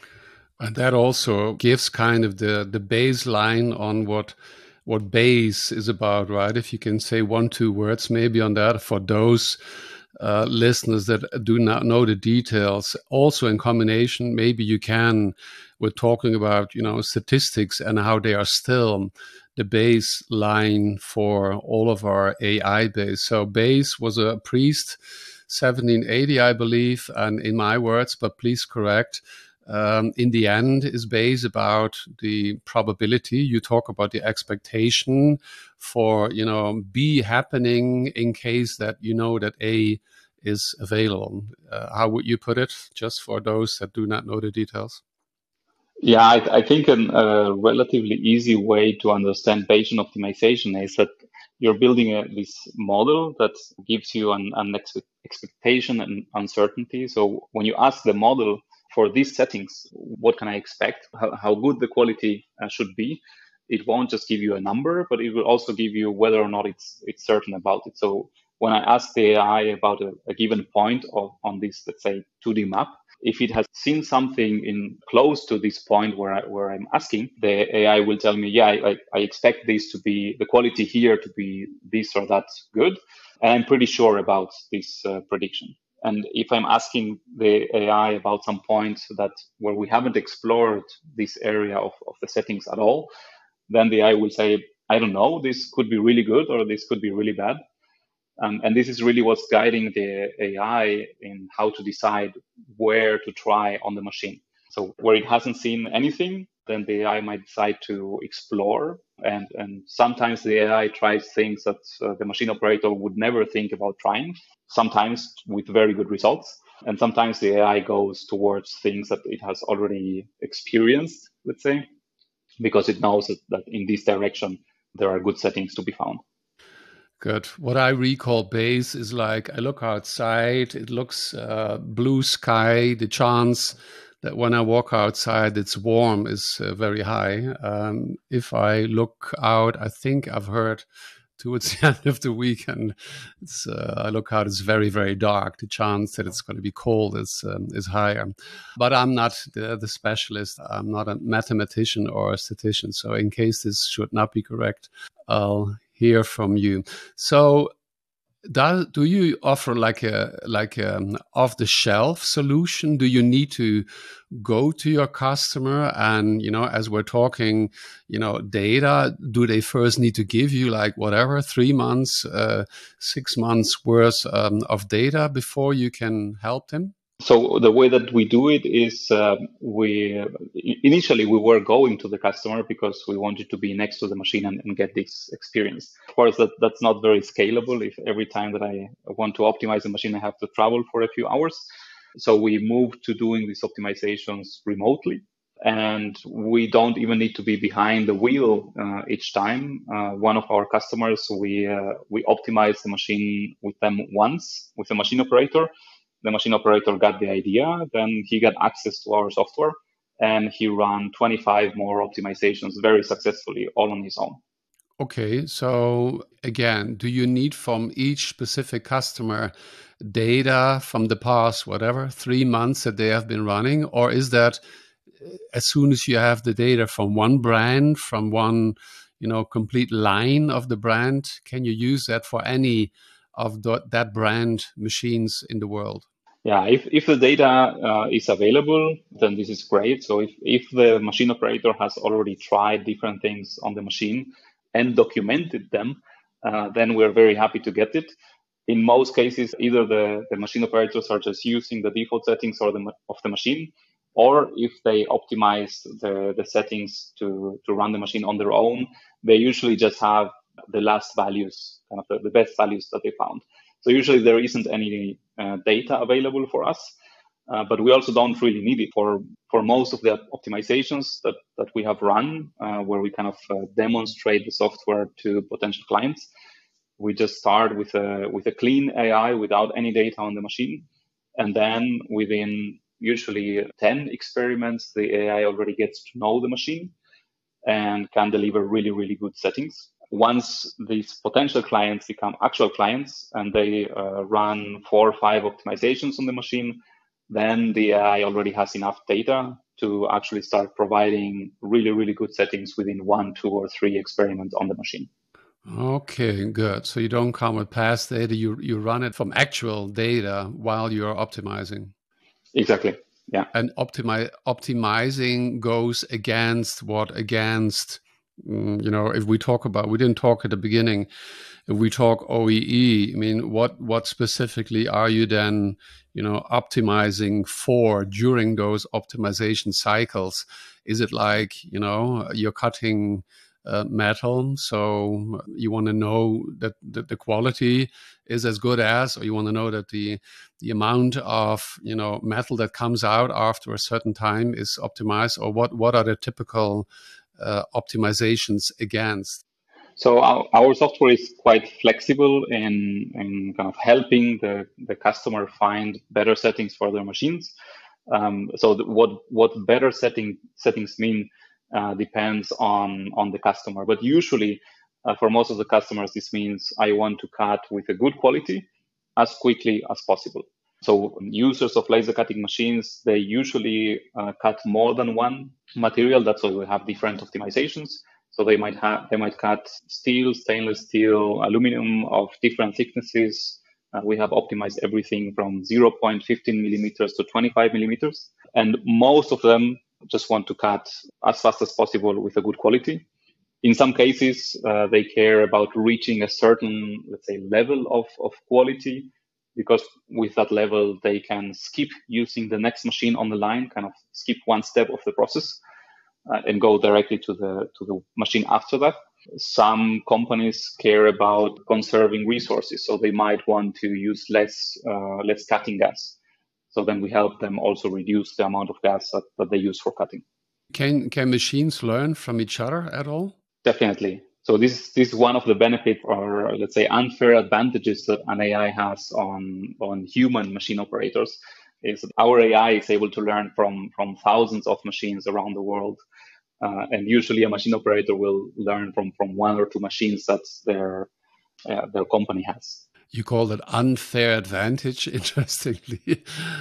And that also gives kind of the, the baseline on what what Bayes is about, right? If you can say one, two words maybe on that for those uh, listeners that do not know the details. Also in combination, maybe you can, we're talking about, you know, statistics and how they are still the baseline for all of our A I base. So Bayes was a priest, seventeen eighty, I believe, and in my words, but please correct, Um, in the end is Bayes about the probability. You talk about the expectation for, you know, B happening in case that you know that A is available. Uh, how would you put it, just for those that do not know the details? Yeah, I, I think an, a relatively easy way to understand Bayesian optimization is that you're building a, this model that gives you an, an ex expectation and uncertainty. So when you ask the model, for these settings, what can I expect? How, how good the quality uh, should be? It won't just give you a number, but it will also give you whether or not it's it's certain about it. So when I ask the A I about a, a given point of, on this, let's say, two D map, if it has seen something in close to this point where I, where I'm asking, the A I will tell me, yeah, I, I expect this to be the quality here to be this or that good, and I'm pretty sure about this uh, prediction. And if I'm asking the A I about some point that where we haven't explored this area of, of the settings at all, then the A I will say, I don't know, this could be really good or this could be really bad. Um, and this is really what's guiding the A I in how to decide where to try on the machine. So where it hasn't seen anything, then the A I might decide to explore. And, and sometimes the A I tries things that uh, the machine operator would never think about trying, sometimes with very good results. And sometimes the A I goes towards things that it has already experienced, let's say, because it knows that, that in this direction, there are good settings to be found. Good. What I recall Bayes is like, I look outside, it looks uh, blue sky, the chance that when I walk outside, it's warm is uh, very high. Um, if I look out, I think I've heard towards the end of the weekend, it's, uh, I look out, it's very, very dark. The chance that it's going to be cold is um, is higher. But I'm not the, the specialist. I'm not a mathematician or a statistician. So in case this should not be correct, I'll hear from you. So do, do you offer like a like an off-the-shelf solution? Do you need to go to your customer and, you know, as we're talking, you know, data, do they first need to give you like whatever, three months, uh, six months worth um, of data before you can help them? So the way that we do it is uh, we initially we were going to the customer because we wanted to be next to the machine and, and get this experience. Of course, that, that's not very scalable. If every time that I want to optimize the machine, I have to travel for a few hours. So we moved to doing these optimizations remotely. And we don't even need to be behind the wheel uh, each time. Uh, one of our customers, we uh, we optimized the machine with them once with a machine operator. The machine operator got the idea, then he got access to our software, and he ran twenty-five more optimizations very successfully, all on his own. Okay, so again, do you need from each specific customer data from the past, whatever, three months that they have been running, or is that as soon as you have the data from one brand, from one, you know, complete line of the brand, can you use that for any of the, that brand machines in the world? Yeah, if, if the data uh, is available, then this is great. So if, if the machine operator has already tried different things on the machine and documented them, uh, then we're very happy to get it. In most cases, either the, the machine operators are just using the default settings or the, of the machine, or if they optimize the, the settings to, to run the machine on their own, they usually just have the last values, kind of the, the best values that they found. So usually there isn't any uh, data available for us, uh, but we also don't really need it for, for most of the optimizations that, that we have run, uh, where we kind of uh, demonstrate the software to potential clients. We just start with a, with a clean A I without any data on the machine. And then within usually ten experiments, the A I already gets to know the machine and can deliver really, really good settings. Once these potential clients become actual clients and they uh, run four or five optimizations on the machine, then the A I already has enough data to actually start providing really, really good settings within one, two, or three experiments on the machine. Okay, good. So you don't come with past data, you, you run it from actual data while you're optimizing. Exactly. Yeah. And optimi- optimizing goes against what? Against, mm, you know, if we talk about, we didn't talk at the beginning, if we talk O E E, I mean, what, what specifically are you then, you know, optimizing for during those optimization cycles? Is it like, you know, you're cutting Uh, metal, so you want to know that, that the quality is as good as, or you want to know that the the amount of, you know, metal that comes out after a certain time is optimized, or what what are the typical uh, optimizations against? So our, our software is quite flexible in, in kind of helping the, the customer find better settings for their machines. Um, so the, what what better setting settings mean Uh, depends on, on the customer. But usually, uh, for most of the customers, this means I want to cut with a good quality as quickly as possible. So users of laser cutting machines, they usually uh, cut more than one material. That's why we have different optimizations. So they might have they might cut steel, stainless steel, aluminum of different thicknesses. Uh, we have optimized everything from zero point one five millimeters to twenty-five millimeters. And most of them just want to cut as fast as possible with a good quality. In some cases, uh, they care about reaching a certain, let's say, level of, of quality, because with that level, they can skip using the next machine on the line, kind of skip one step of the process uh, and go directly to the, to the machine after that. Some companies care about conserving resources, so they might want to use less, uh, less cutting gas. So then we help them also reduce the amount of gas that, that they use for cutting. Can can machines learn from each other at all? Definitely. So this, this is one of the benefits, or let's say unfair advantages, that an A I has on, on human machine operators, is that our A I is able to learn from, from thousands of machines around the world. Uh, and usually a machine operator will learn from, from one or two machines that their, uh, their company has. You call it unfair advantage, interestingly.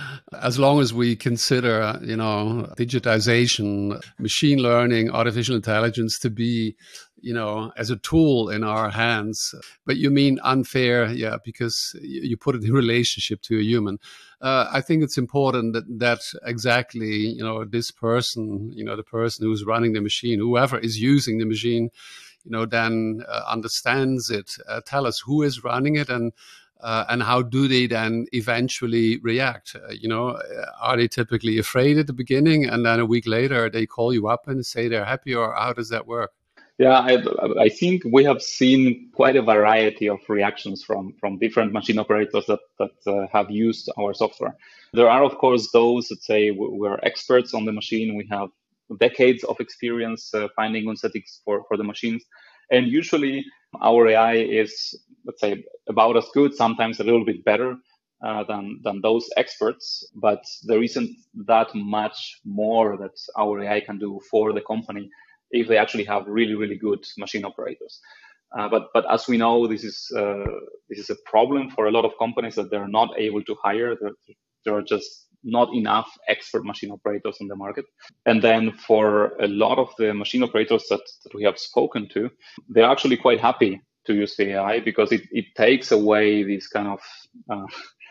As long as we consider, you know, digitization, machine learning, artificial intelligence to be, you know, as a tool in our hands. But you mean unfair, yeah, because you put it in relationship to a human. Uh, I think it's important that, that exactly, you know, this person, you know, the person who's running the machine, whoever is using the machine, you know, then uh, understands it. Uh, tell us who is running it, and uh, and how do they then eventually react? Uh, you know, are they typically afraid at the beginning, and then a week later they call you up and say they're happy, or how does that work? Yeah, I, I think we have seen quite a variety of reactions from, from different machine operators that, that uh, have used our software. There are, of course, those that say we're experts on the machine. We have decades of experience uh, finding good settings for, for the machines. And usually our A I is, let's say, about as good, sometimes a little bit better uh, than, than those experts. But there isn't that much more that our A I can do for the company if they actually have really, really good machine operators. Uh, but but as we know, this is uh, this is a problem for a lot of companies that they're not able to hire. There, there are just not enough expert machine operators in the market. And then for a lot of the machine operators that, that we have spoken to, they're actually quite happy to use the A I because it, it takes away this kind of uh,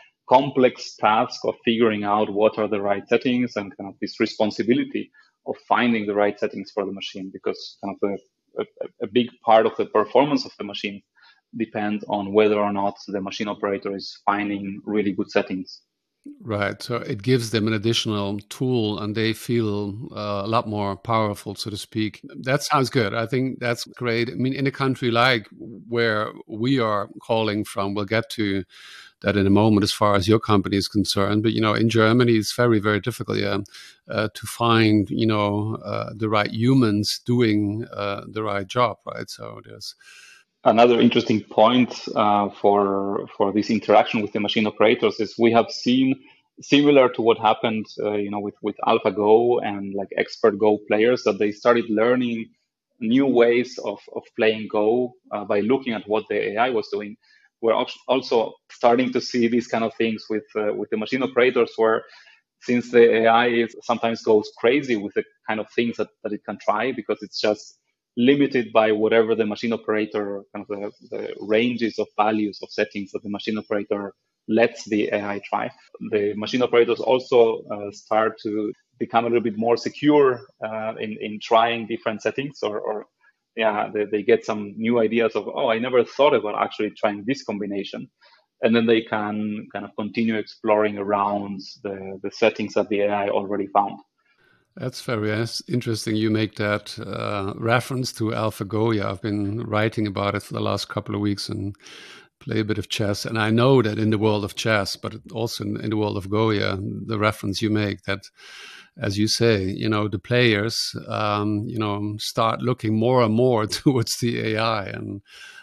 complex task of figuring out what are the right settings and kind of this responsibility of finding the right settings for the machine, because kind of the, a, a big part of the performance of the machine depends on whether or not the machine operator is finding really good settings. Right. So it gives them an additional tool and they feel uh, a lot more powerful, so to speak. That sounds good. I think that's great. I mean, in a country like where we are calling from, we'll get to that in a moment as far as your company is concerned. But, you know, in Germany, it's very, very difficult yeah, uh, to find, you know, uh, the right humans doing uh, the right job, right? So there's another interesting point uh, for for this interaction with the machine operators is we have seen, similar to what happened, uh, you know, with with AlphaGo and like expert Go players, that they started learning new ways of of playing Go uh, by looking at what the A I was doing. We're also starting to see these kind of things with uh, with the machine operators, where since the A I is, sometimes goes crazy with the kind of things that, that it can try, because it's just limited by whatever the machine operator, kind of the, the ranges of values of settings that the machine operator lets the A I try. The machine operators also uh, start to become a little bit more secure uh, in, in trying different settings, or, or yeah, they, they get some new ideas of, oh, I never thought about actually trying this combination. And then they can kind of continue exploring around the, the settings that the A I already found. That's very interesting. You make that uh, reference to AlphaGo. Yeah, I've been writing about it for the last couple of weeks and play a bit of chess. And I know that in the world of chess, but also in, in the world of Go, yeah, the reference you make that, as you say, you know, the players, um, you know, start looking more and more towards the A I, and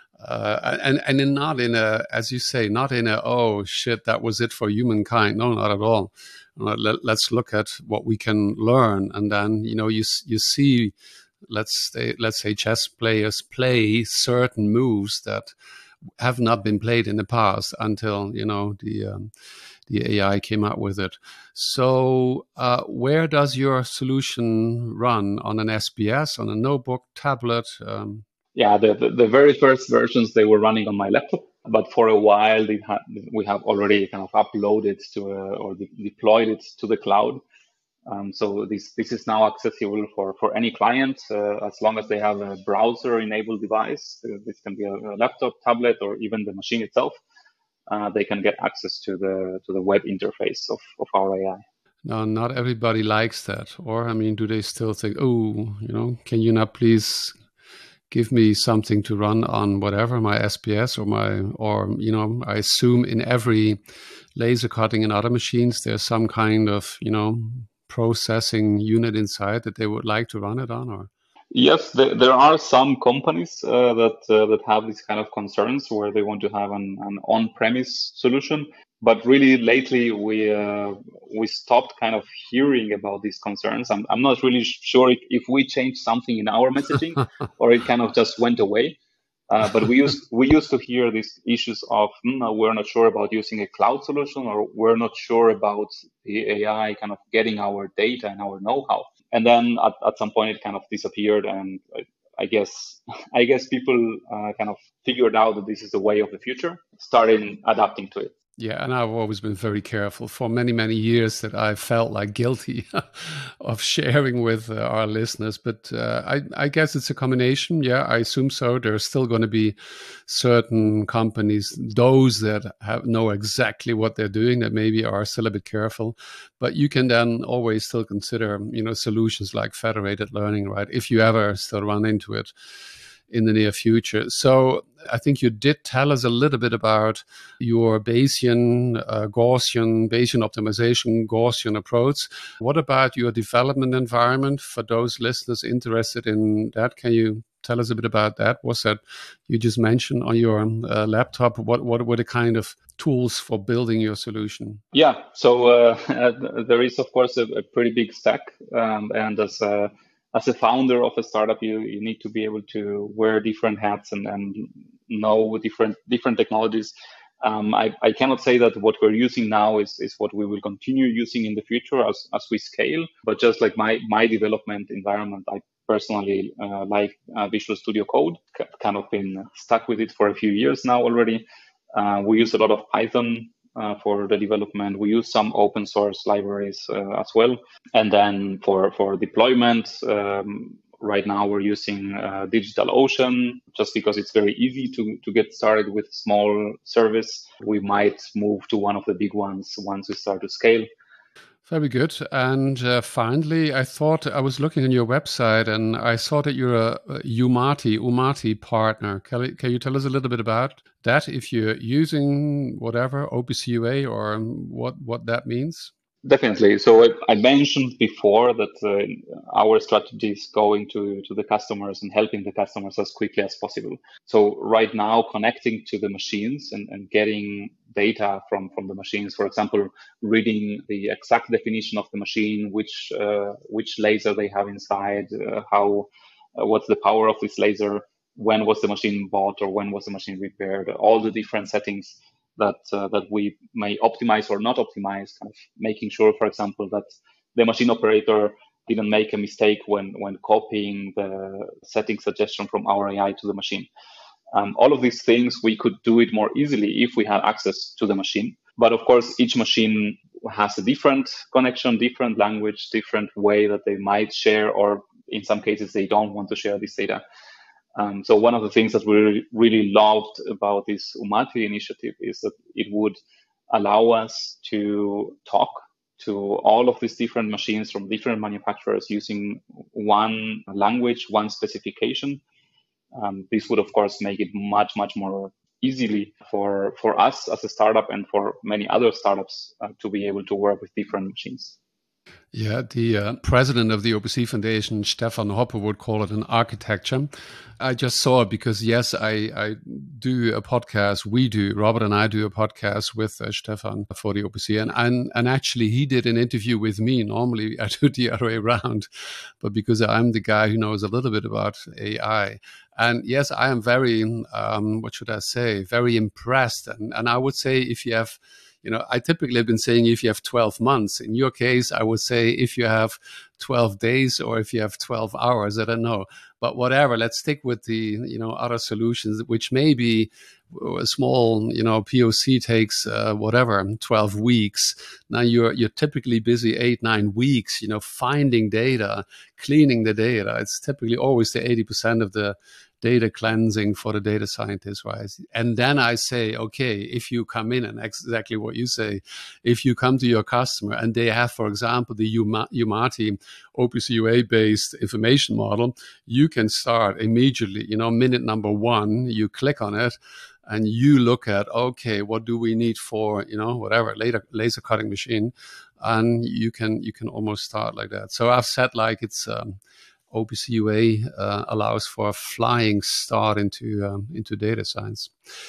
uh, and and in not in a, as you say, not in a, oh shit, that was it for humankind. No, not at all. Let, let's look at what we can learn, and then you know you you see, let's say let's say chess players play certain moves that have not been played in the past until you know the um, the A I came out with it. So uh, where does your solution run? On an S B S, on a notebook, tablet? Um... Yeah, the, the the very first versions, they were running on my laptop. But for a while, ha we have already kind of uploaded to a, or de deployed it to the cloud. Um, so this this is now accessible for for any client uh, as long as they have a browser-enabled device. Uh, this can be a, a laptop, tablet, or even the machine itself. Uh, they can get access to the to the web interface of of our A I. Now, not everybody likes that, or I mean, do they still think, oh, you know, can you not please give me something to run on whatever, my S P S or my, or, you know, I assume in every laser cutting and other machines, there's some kind of, you know, processing unit inside that they would like to run it on, or? Yes, there, there are some companies uh, that uh, that have these kind of concerns where they want to have an, an on-premise solution. But really, lately we uh, we stopped kind of hearing about these concerns. I'm I'm not really sure if, if we changed something in our messaging or it kind of just went away. Uh, but we used we used to hear these issues of mm, we're not sure about using a cloud solution, or we're not sure about the A I kind of getting our data and our know-how. And then at, at some point it kind of disappeared, and I guess I guess people uh, kind of figured out that this is the way of the future, started adapting to it. Yeah, and I've always been very careful for many, many years that I felt like guilty of sharing with uh, our listeners. But uh, I, I guess it's a combination. Yeah, I assume so. There's still going to be certain companies, those that have know exactly what they're doing, that maybe are still a bit careful. But you can then always still consider, you know, solutions like federated learning, right? If you ever still run into it in the near future. So I think you did tell us a little bit about your Bayesian, uh, Gaussian, Bayesian optimization, Gaussian approach. What about your development environment for those listeners interested in that? Can you tell us a bit about that? Was that you just mentioned on your uh, laptop? What, what were the kind of tools for building your solution? Yeah, so uh, there is, of course, a, a pretty big stack. Um, and as a, as a founder of a startup, you, you need to be able to wear different hats and, and know different different technologies. Um, I, I cannot say that what we're using now is, is what we will continue using in the future as, as we scale. But just like my, my development environment, I personally uh, like uh, Visual Studio Code. C- kind of been stuck with it for a few years now already. Uh, we use a lot of Python uh, for the development. We use some open source libraries uh, as well. And then for, for deployment, um, right now we're using uh, DigitalOcean just because it's very easy to, to get started with small service. We might move to one of the big ones once we start to scale. Very good. And uh, finally, I thought I was looking on your website and I saw that you're a, a Umati, Umati partner. Can, can you tell us a little bit about that? If you're using whatever, O P C U A, or what, what that means? Definitely. So I, I mentioned before that uh, our strategy is going to, to the customers and helping the customers as quickly as possible. So right now, connecting to the machines and, and getting data from, from the machines, for example, reading the exact definition of the machine, which uh, which laser they have inside, uh, how uh, what's the power of this laser, when was the machine bought or when was the machine repaired, all the different settings that uh, that we may optimize or not optimize, kind of making sure, for example, that the machine operator didn't make a mistake when when copying the setting suggestion from our A I to the machine. Um, all of these things, we could do it more easily if we had access to the machine. But of course, each machine has a different connection, different language, different way that they might share, or in some cases, they don't want to share this data. Um, so one of the things that we really loved about this Umati initiative is that it would allow us to talk to all of these different machines from different manufacturers using one language, one specification. Um, this would, of course, make it much, much more easily for, for us as a startup and for many other startups uh, to be able to work with different machines. Yeah, the uh, president of the O P C Foundation, Stefan Hoppe, would call it an architecture. I just saw it because, yes, I, I do a podcast. We do, Robert and I do a podcast with uh, Stefan for the O P C. And, and, and actually, he did an interview with me. Normally, I do the other way around. But because I'm the guy who knows a little bit about A I. And yes, I am very, um, what should I say, very impressed. And, and I would say if you have... You know, I typically have been saying if you have twelve months. In your case, I would say if you have twelve days or if you have twelve hours, I don't know. But whatever, let's stick with the, you know, other solutions, which maybe a small, you know, P O C takes uh, whatever, twelve weeks. Now you're you're typically busy eight, nine weeks, you know, finding data, cleaning the data. It's typically always the eighty percent of the data cleansing for the data scientist, right? And then I say, okay, if you come in and exactly what you say, if you come to your customer and they have, for example, the Umati O P C U A-based information model, you can start immediately, you know, minute number one, you click on it and you look at, okay, what do we need for, you know, whatever, laser, laser cutting machine. And you can, you can almost start like that. So I've said like it's, um, O P C U A uh, allows for a flying start into um, into data science.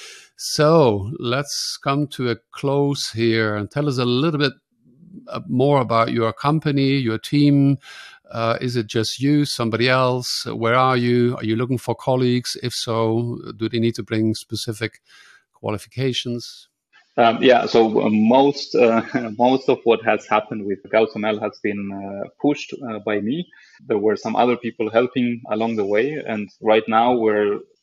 So let's come to a close here and tell us a little bit more about your company, your team. Uh, is it just you, somebody else? Where are you? Are you looking for colleagues? If so, do they need to bring specific qualifications? Um, yeah, so uh, most uh, most of what has happened with GaussML has been uh, pushed uh, by me. There were some other people helping along the way, and right now we're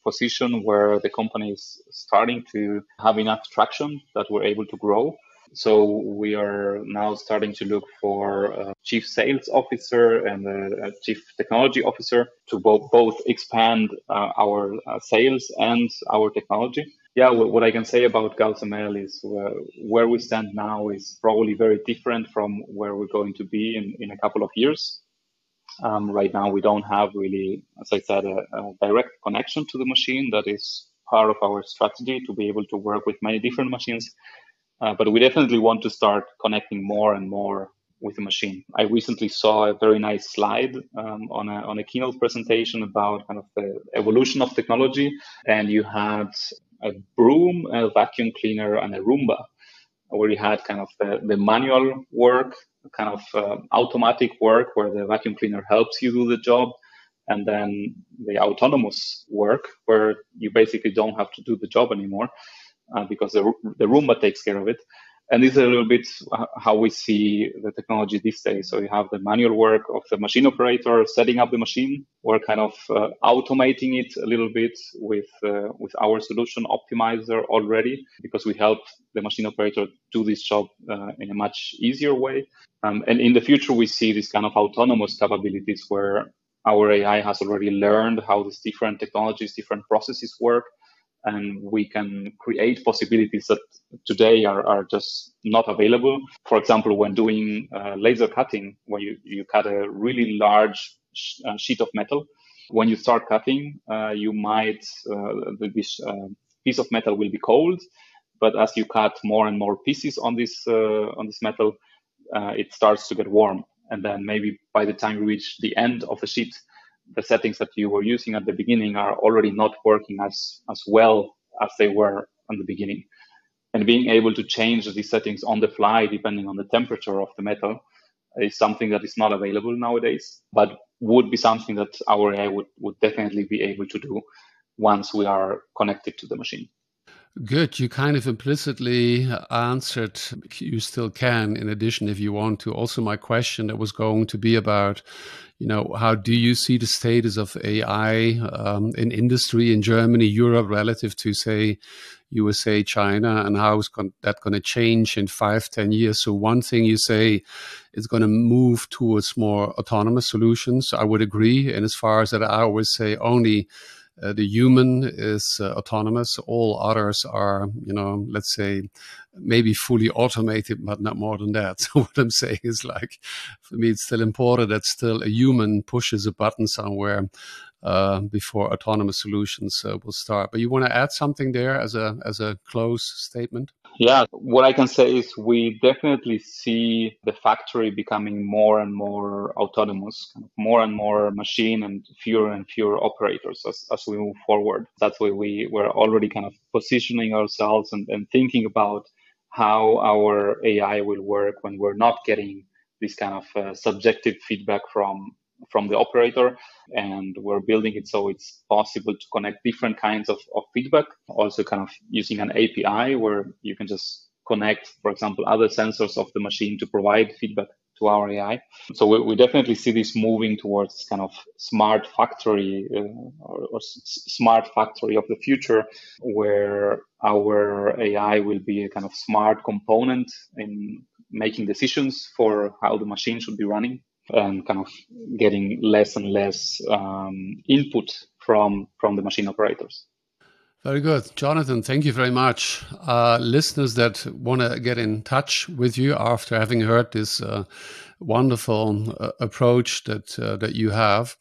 position where the company is starting to have enough traction that we're able to grow. So we are now starting to look for a chief sales officer and a, a chief technology officer to both both expand uh, our uh, sales and our technology. Yeah, what I can say about Gauss M L is uh, where we stand now is probably very different from where we're going to be in, in a couple of years. Um, right now, we don't have really, as I said, a, a direct connection to the machine. That is part of our strategy to be able to work with many different machines. Uh, but we definitely want to start connecting more and more with the machine. I recently saw a very nice slide um, on a on a keynote presentation about kind of the evolution of technology, and you had a broom, a vacuum cleaner, and a Roomba, where you had kind of the, the manual work, kind of uh, automatic work where the vacuum cleaner helps you do the job, and then the autonomous work where you basically don't have to do the job anymore. Uh, because the, the Roomba takes care of it. And this is a little bit how we see the technology these days. So you have the manual work of the machine operator setting up the machine. We're kind of uh, automating it a little bit with uh, with our solution Optimizer already, because we help the machine operator do this job uh, in a much easier way. Um, and in the future, we see this kind of autonomous capabilities where our A I has already learned how these different technologies, different processes work. And we can create possibilities that today are, are just not available. For example, when doing uh, laser cutting, when you, you cut a really large sh- uh, sheet of metal, when you start cutting, uh, you might, uh, this uh, piece of metal will be cold, but as you cut more and more pieces on this, uh, on this metal, uh, it starts to get warm. And then maybe by the time you reach the end of the sheet, the settings that you were using at the beginning are already not working as, as well as they were in the beginning. And being able to change these settings on the fly, depending on the temperature of the metal, is something that is not available nowadays, but would be something that our A I would, would definitely be able to do once we are connected to the machine. Good. You kind of implicitly answered, you still can, in addition, if you want to, also my question that was going to be about, you know, how do you see the status of A I um, in industry in Germany, Europe, relative to, say, U S A, China, and how is con- that going to change in five, ten years? So one thing you say is going to move towards more autonomous solutions. I would agree. And as far as that, I always say only Uh, the human is uh, autonomous. All others are, you know, let's say, maybe fully automated, but not more than that. So what I'm saying is, like, for me, it's still important that still a human pushes a button somewhere uh, before autonomous solutions uh, will start. But you want to add something there as a as a close statement? Yeah, what I can say is we definitely see the factory becoming more and more autonomous, kind of more and more machine and fewer and fewer operators as, as we move forward. That's why we were already kind of positioning ourselves and, and thinking about how our A I will work when we're not getting this kind of uh, subjective feedback from from the operator, and we're building it so it's possible to connect different kinds of, of feedback, also kind of using an A P I where you can just connect, for example, other sensors of the machine to provide feedback to our A I. So we, we definitely see this moving towards kind of smart factory uh, or, or s- smart factory of the future, where our A I will be a kind of smart component in making decisions for how the machine should be running, and kind of getting less and less um, input from from the machine operators. Very good. Jonathan, thank you very much. Uh, listeners that want to get in touch with you after having heard this uh, wonderful uh, approach that uh, that you have,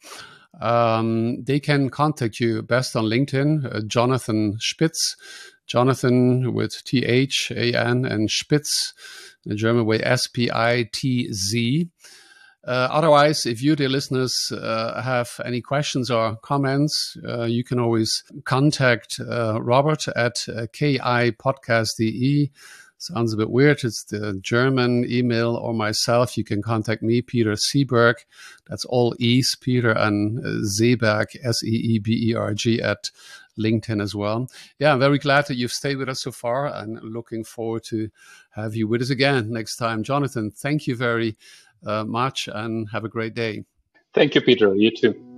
um, they can contact you best on LinkedIn, uh, Jonathan Spitz, Jonathan with T H A N and Spitz, the German way, S P I T Z. Uh, otherwise, if you, dear listeners, uh, have any questions or comments, uh, you can always contact uh, Robert at uh, K I podcast dot D E. Sounds a bit weird. It's the German email, or myself. You can contact me, Peter Seeberg. That's all E's, Peter, and uh, Seeberg, S E E B E R G, at LinkedIn as well. Yeah, I'm very glad that you've stayed with us so far, and looking forward to have you with us again next time. Jonathan, thank you very Uh, much, and have a great day. Thank you, Peter. You too.